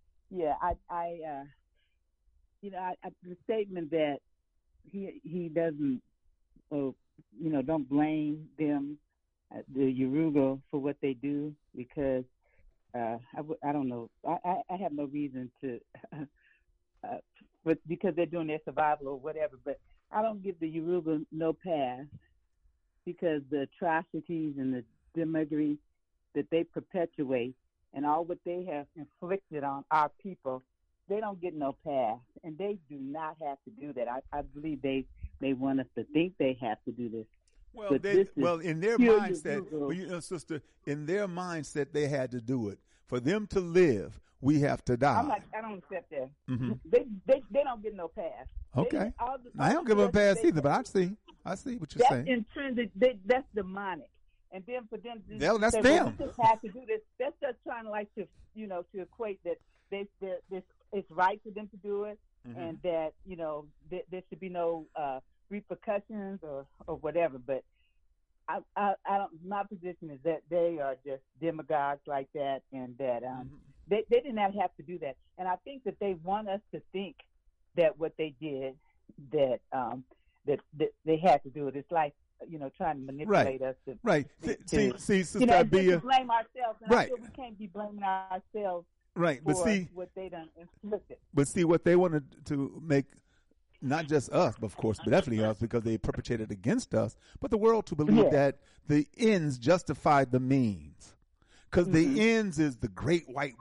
The statement that he doesn't, don't blame them, the Yoruba, for what they do, because I don't know. I have no reason to, but because they're doing their survival or whatever. But I don't give the Yoruba no pass because the atrocities and the demagoguery that they perpetuate and all what they have inflicted on our people, they don't get no pass, and they do not have to do that. I believe they want us to think they have to do this. Well, in their mindset, sister, in their mindset, they had to do it. For them to live, we have to die. I don't accept that. Mm-hmm. They don't get no pass. Okay. I don't give them a pass either, but I see what you're saying. That's intrinsic. That's demonic. And then for them to that's say, them. We just have to do this. That's just trying to equate that it's right for them to do it, and that there should be no repercussions or whatever. But I don't. My position is that they are just demagogues like that, and that they did not have to do that. And I think that they want us to think that what they did, that they had to do it. It's like trying to manipulate us. See, Sister Abia, to blame ourselves. And I feel we can't be blaming ourselves. Right, but see what they done inflicted. But see what they wanted to make, not just us, but of course, but definitely us, because they perpetrated against us, but the world to believe that the ends justified the means, because the ends is the great white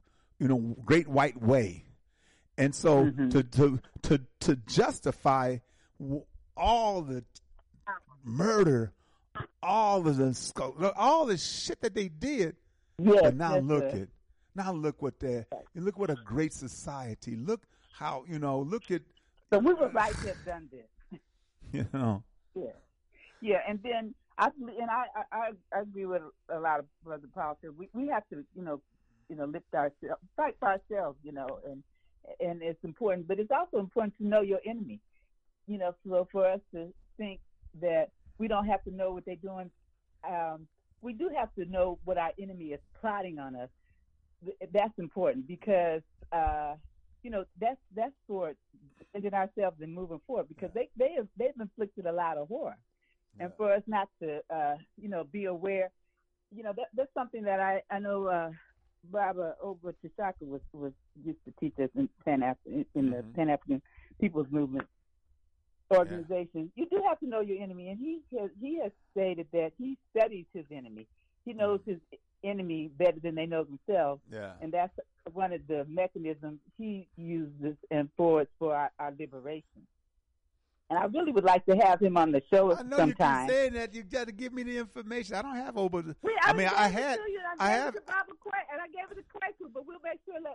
way, and so to justify all the murder, all the shit that they did, but now look what look what a great society. Look how look at. So we were right to have done this. Yeah, and then I agree with a lot of Brother Paul. We have to lift ourselves, fight for ourselves, and it's important. But it's also important to know your enemy. So for us to think that we don't have to know what they're doing, we do have to know what our enemy is plotting on us. That's important because that's for defending ourselves and moving forward, because they've inflicted a lot of horror, and for us not to be aware, that's something that I know Barbara Oba Tashaka was used to teach us in the Pan African People's Movement organization. You do have to know your enemy, and he has stated that he studies his enemy. He knows his enemy better than they know themselves. Yeah. And that's one of the mechanisms he uses and for our liberation. And I really would like to have him on the show sometime. I know you keep saying that. You got to give me the information. I don't have Oba. I gave it to Barbara Quay, and I gave it to Quay, but we'll make sure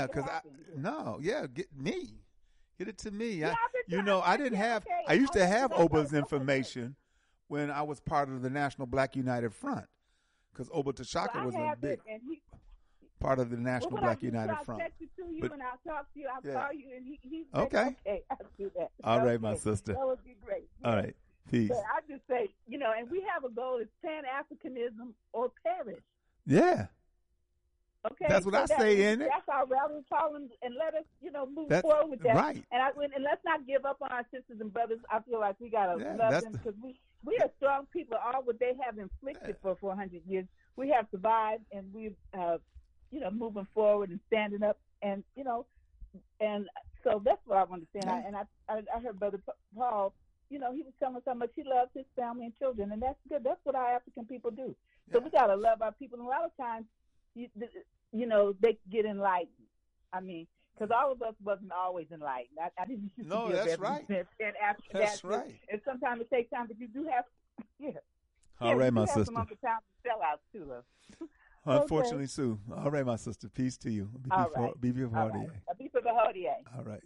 get it to me. I didn't have. Okay. I used to have Oba's information when I was part of the National Black United Front. Because Oba Tashaka was a big part of the National Black United Front. I'll text it to you and I'll talk to you. I'll call you and he's okay. I'll do that. All right, my sister. That would be great. All right. Peace. But I just say, and we have a goal: it's Pan-Africanism or perish. Yeah. Okay, that's what I say in it. That's our rallying call, and let us, move forward with that. Right. And let's not give up on our sisters and brothers. I feel like we gotta love them because we are strong people. All what they have inflicted for 400 years, we have survived, and we've, moving forward and standing up, and and so that's what I want to say. And I heard Brother Paul. He was telling us how much he loves his family and children, and that's good. That's what our African people do. So we gotta love our people. And a lot of times, they get enlightened. I mean, because all of us wasn't always enlightened. I didn't used to be that's right. And after that's right. And sometimes it takes time, but you do have, All right, my sister. Some other time to sell out too, though. Unfortunately, Sue. All right, my sister. Peace to you. Be before the All right.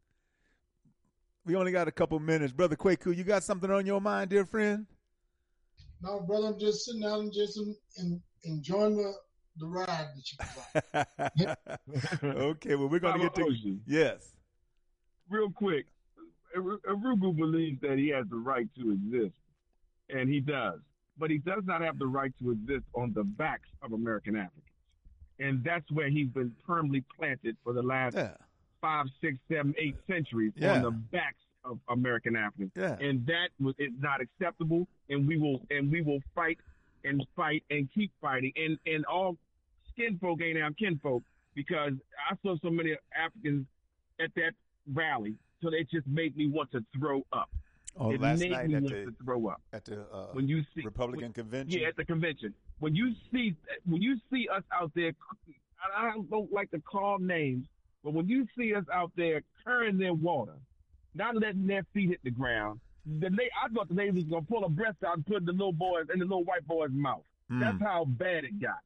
We only got a couple minutes. Brother Kwaku, you got something on your mind, dear friend? No, brother, I'm just sitting out and just enjoying the ride that you provide. Okay, well, we're going to get to you. Yes. Real quick, Arugu believes that he has the right to exist, and he does. But he does not have the right to exist on the backs of American Africans. And that's where he's been permanently planted for the last 5, 6, 7, 8 centuries on the backs of American Africans. Yeah. And that is not acceptable, and we will fight and keep fighting. And all skin folk ain't our kinfolk, because I saw so many Africans at that rally, so it just made me want to throw up. Oh, it last made night me at want to throw up. At the when you see Republican convention? Yeah, at the convention. When you see us out there, I don't like to call names, but when you see us out there carrying their water, not letting their feet hit the ground, I thought the ladies was going to pull a breast out and put it in the little white boy's mouth. That's how bad it got.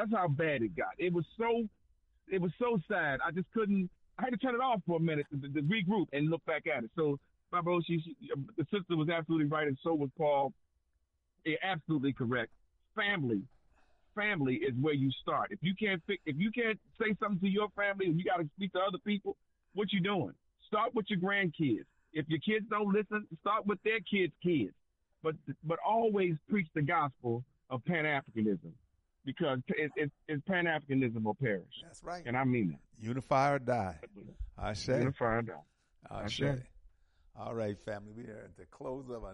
It was so sad. I just couldn't. I had to turn it off for a minute to regroup and look back at it. So, Baba Oshi, the sister was absolutely right, and so was Paul. They're absolutely correct. Family is where you start. If you can't say something to your family and you got to speak to other people, what you doing? Start with your grandkids. If your kids don't listen, start with their kids. But always preach the gospel of Pan-Africanism, because it's Pan-Africanism or perish. That's right. And I mean that. Unify or die. I say. Unify or die. I say. All right, family. We are at the close of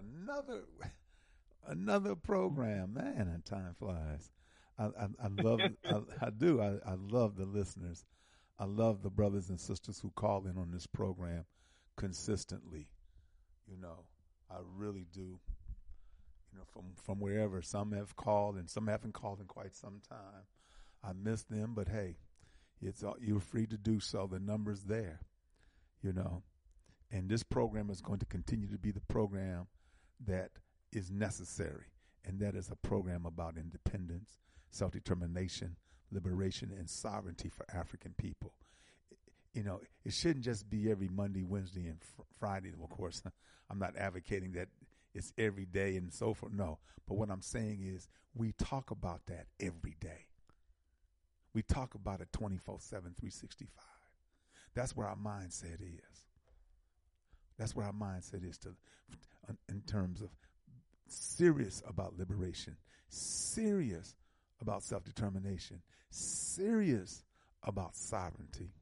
another program. Man, and time flies. I love I do. I love the listeners. I love the brothers and sisters who call in on this program consistently. I really do. From wherever. Some have called and some haven't called in quite some time. I miss them, but hey, you're free to do so. The number's there, And this program is going to continue to be the program that is necessary, and that is a program about independence, self-determination, liberation, and sovereignty for African people. It shouldn't just be every Monday, Wednesday, and Friday. Of course, I'm not advocating that it's every day and so forth. No, but what I'm saying is we talk about that every day. We talk about it 24/7, 365. That's where our mindset is. That's where our mindset is in terms of serious about liberation, serious about self-determination, serious about sovereignty.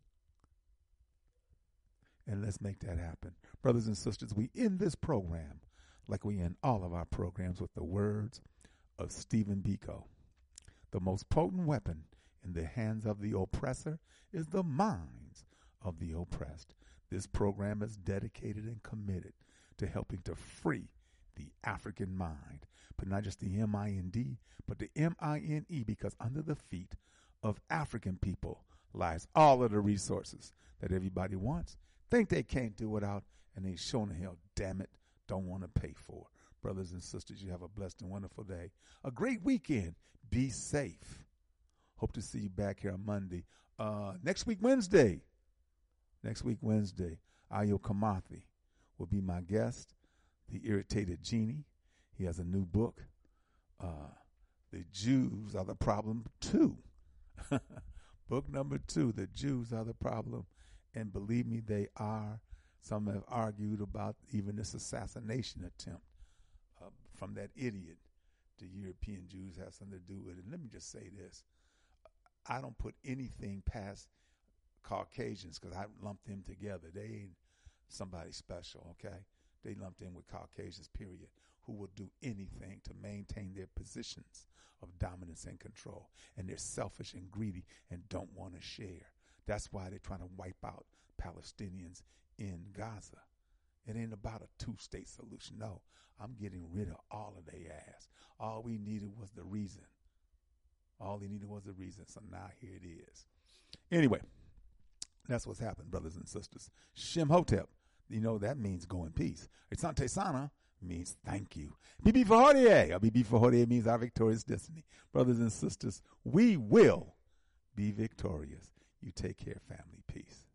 And let's make that happen. Brothers and sisters, we end this program like we end all of our programs with the words of Stephen Biko. The most potent weapon in the hands of the oppressor is the minds of the oppressed. This program is dedicated and committed to helping to free the African mind, but not just the M-I-N-D, but the M-I-N-E, because under the feet of African people lies all of the resources that everybody wants, think they can't do without, and they sure in hell, damn it, don't want to pay for. Brothers and sisters, you have a blessed and wonderful day. A great weekend. Be safe. Hope to see you back here on Monday. Next week, Wednesday, Ayo Kamathi will be my guest, The Irritated Genie. He has a new book. The Jews Are the Problem 2. Book number 2, The Jews Are the Problem. And believe me, they are. Some have argued about even this assassination attempt from that idiot. The European Jews have something to do with it. Let me just say this. I don't put anything past Caucasians because I lumped them together. They ain't somebody special, okay? They lumped in with Caucasians, period, who will do anything to maintain their positions of dominance and control. And they're selfish and greedy and don't want to share. That's why they're trying to wipe out Palestinians in Gaza. It ain't about a two-state solution. No, I'm getting rid of all of their ass. All we needed was the reason. All he needed was the reason. So now here it is. Anyway, that's what's happened, brothers and sisters. Shem Hotep, you know, that means go in peace. Asante Sana means thank you. Bibi Fahodie, or Bibi Fahodie means our victorious destiny. Brothers and sisters, we will be victorious. You take care, family. Peace.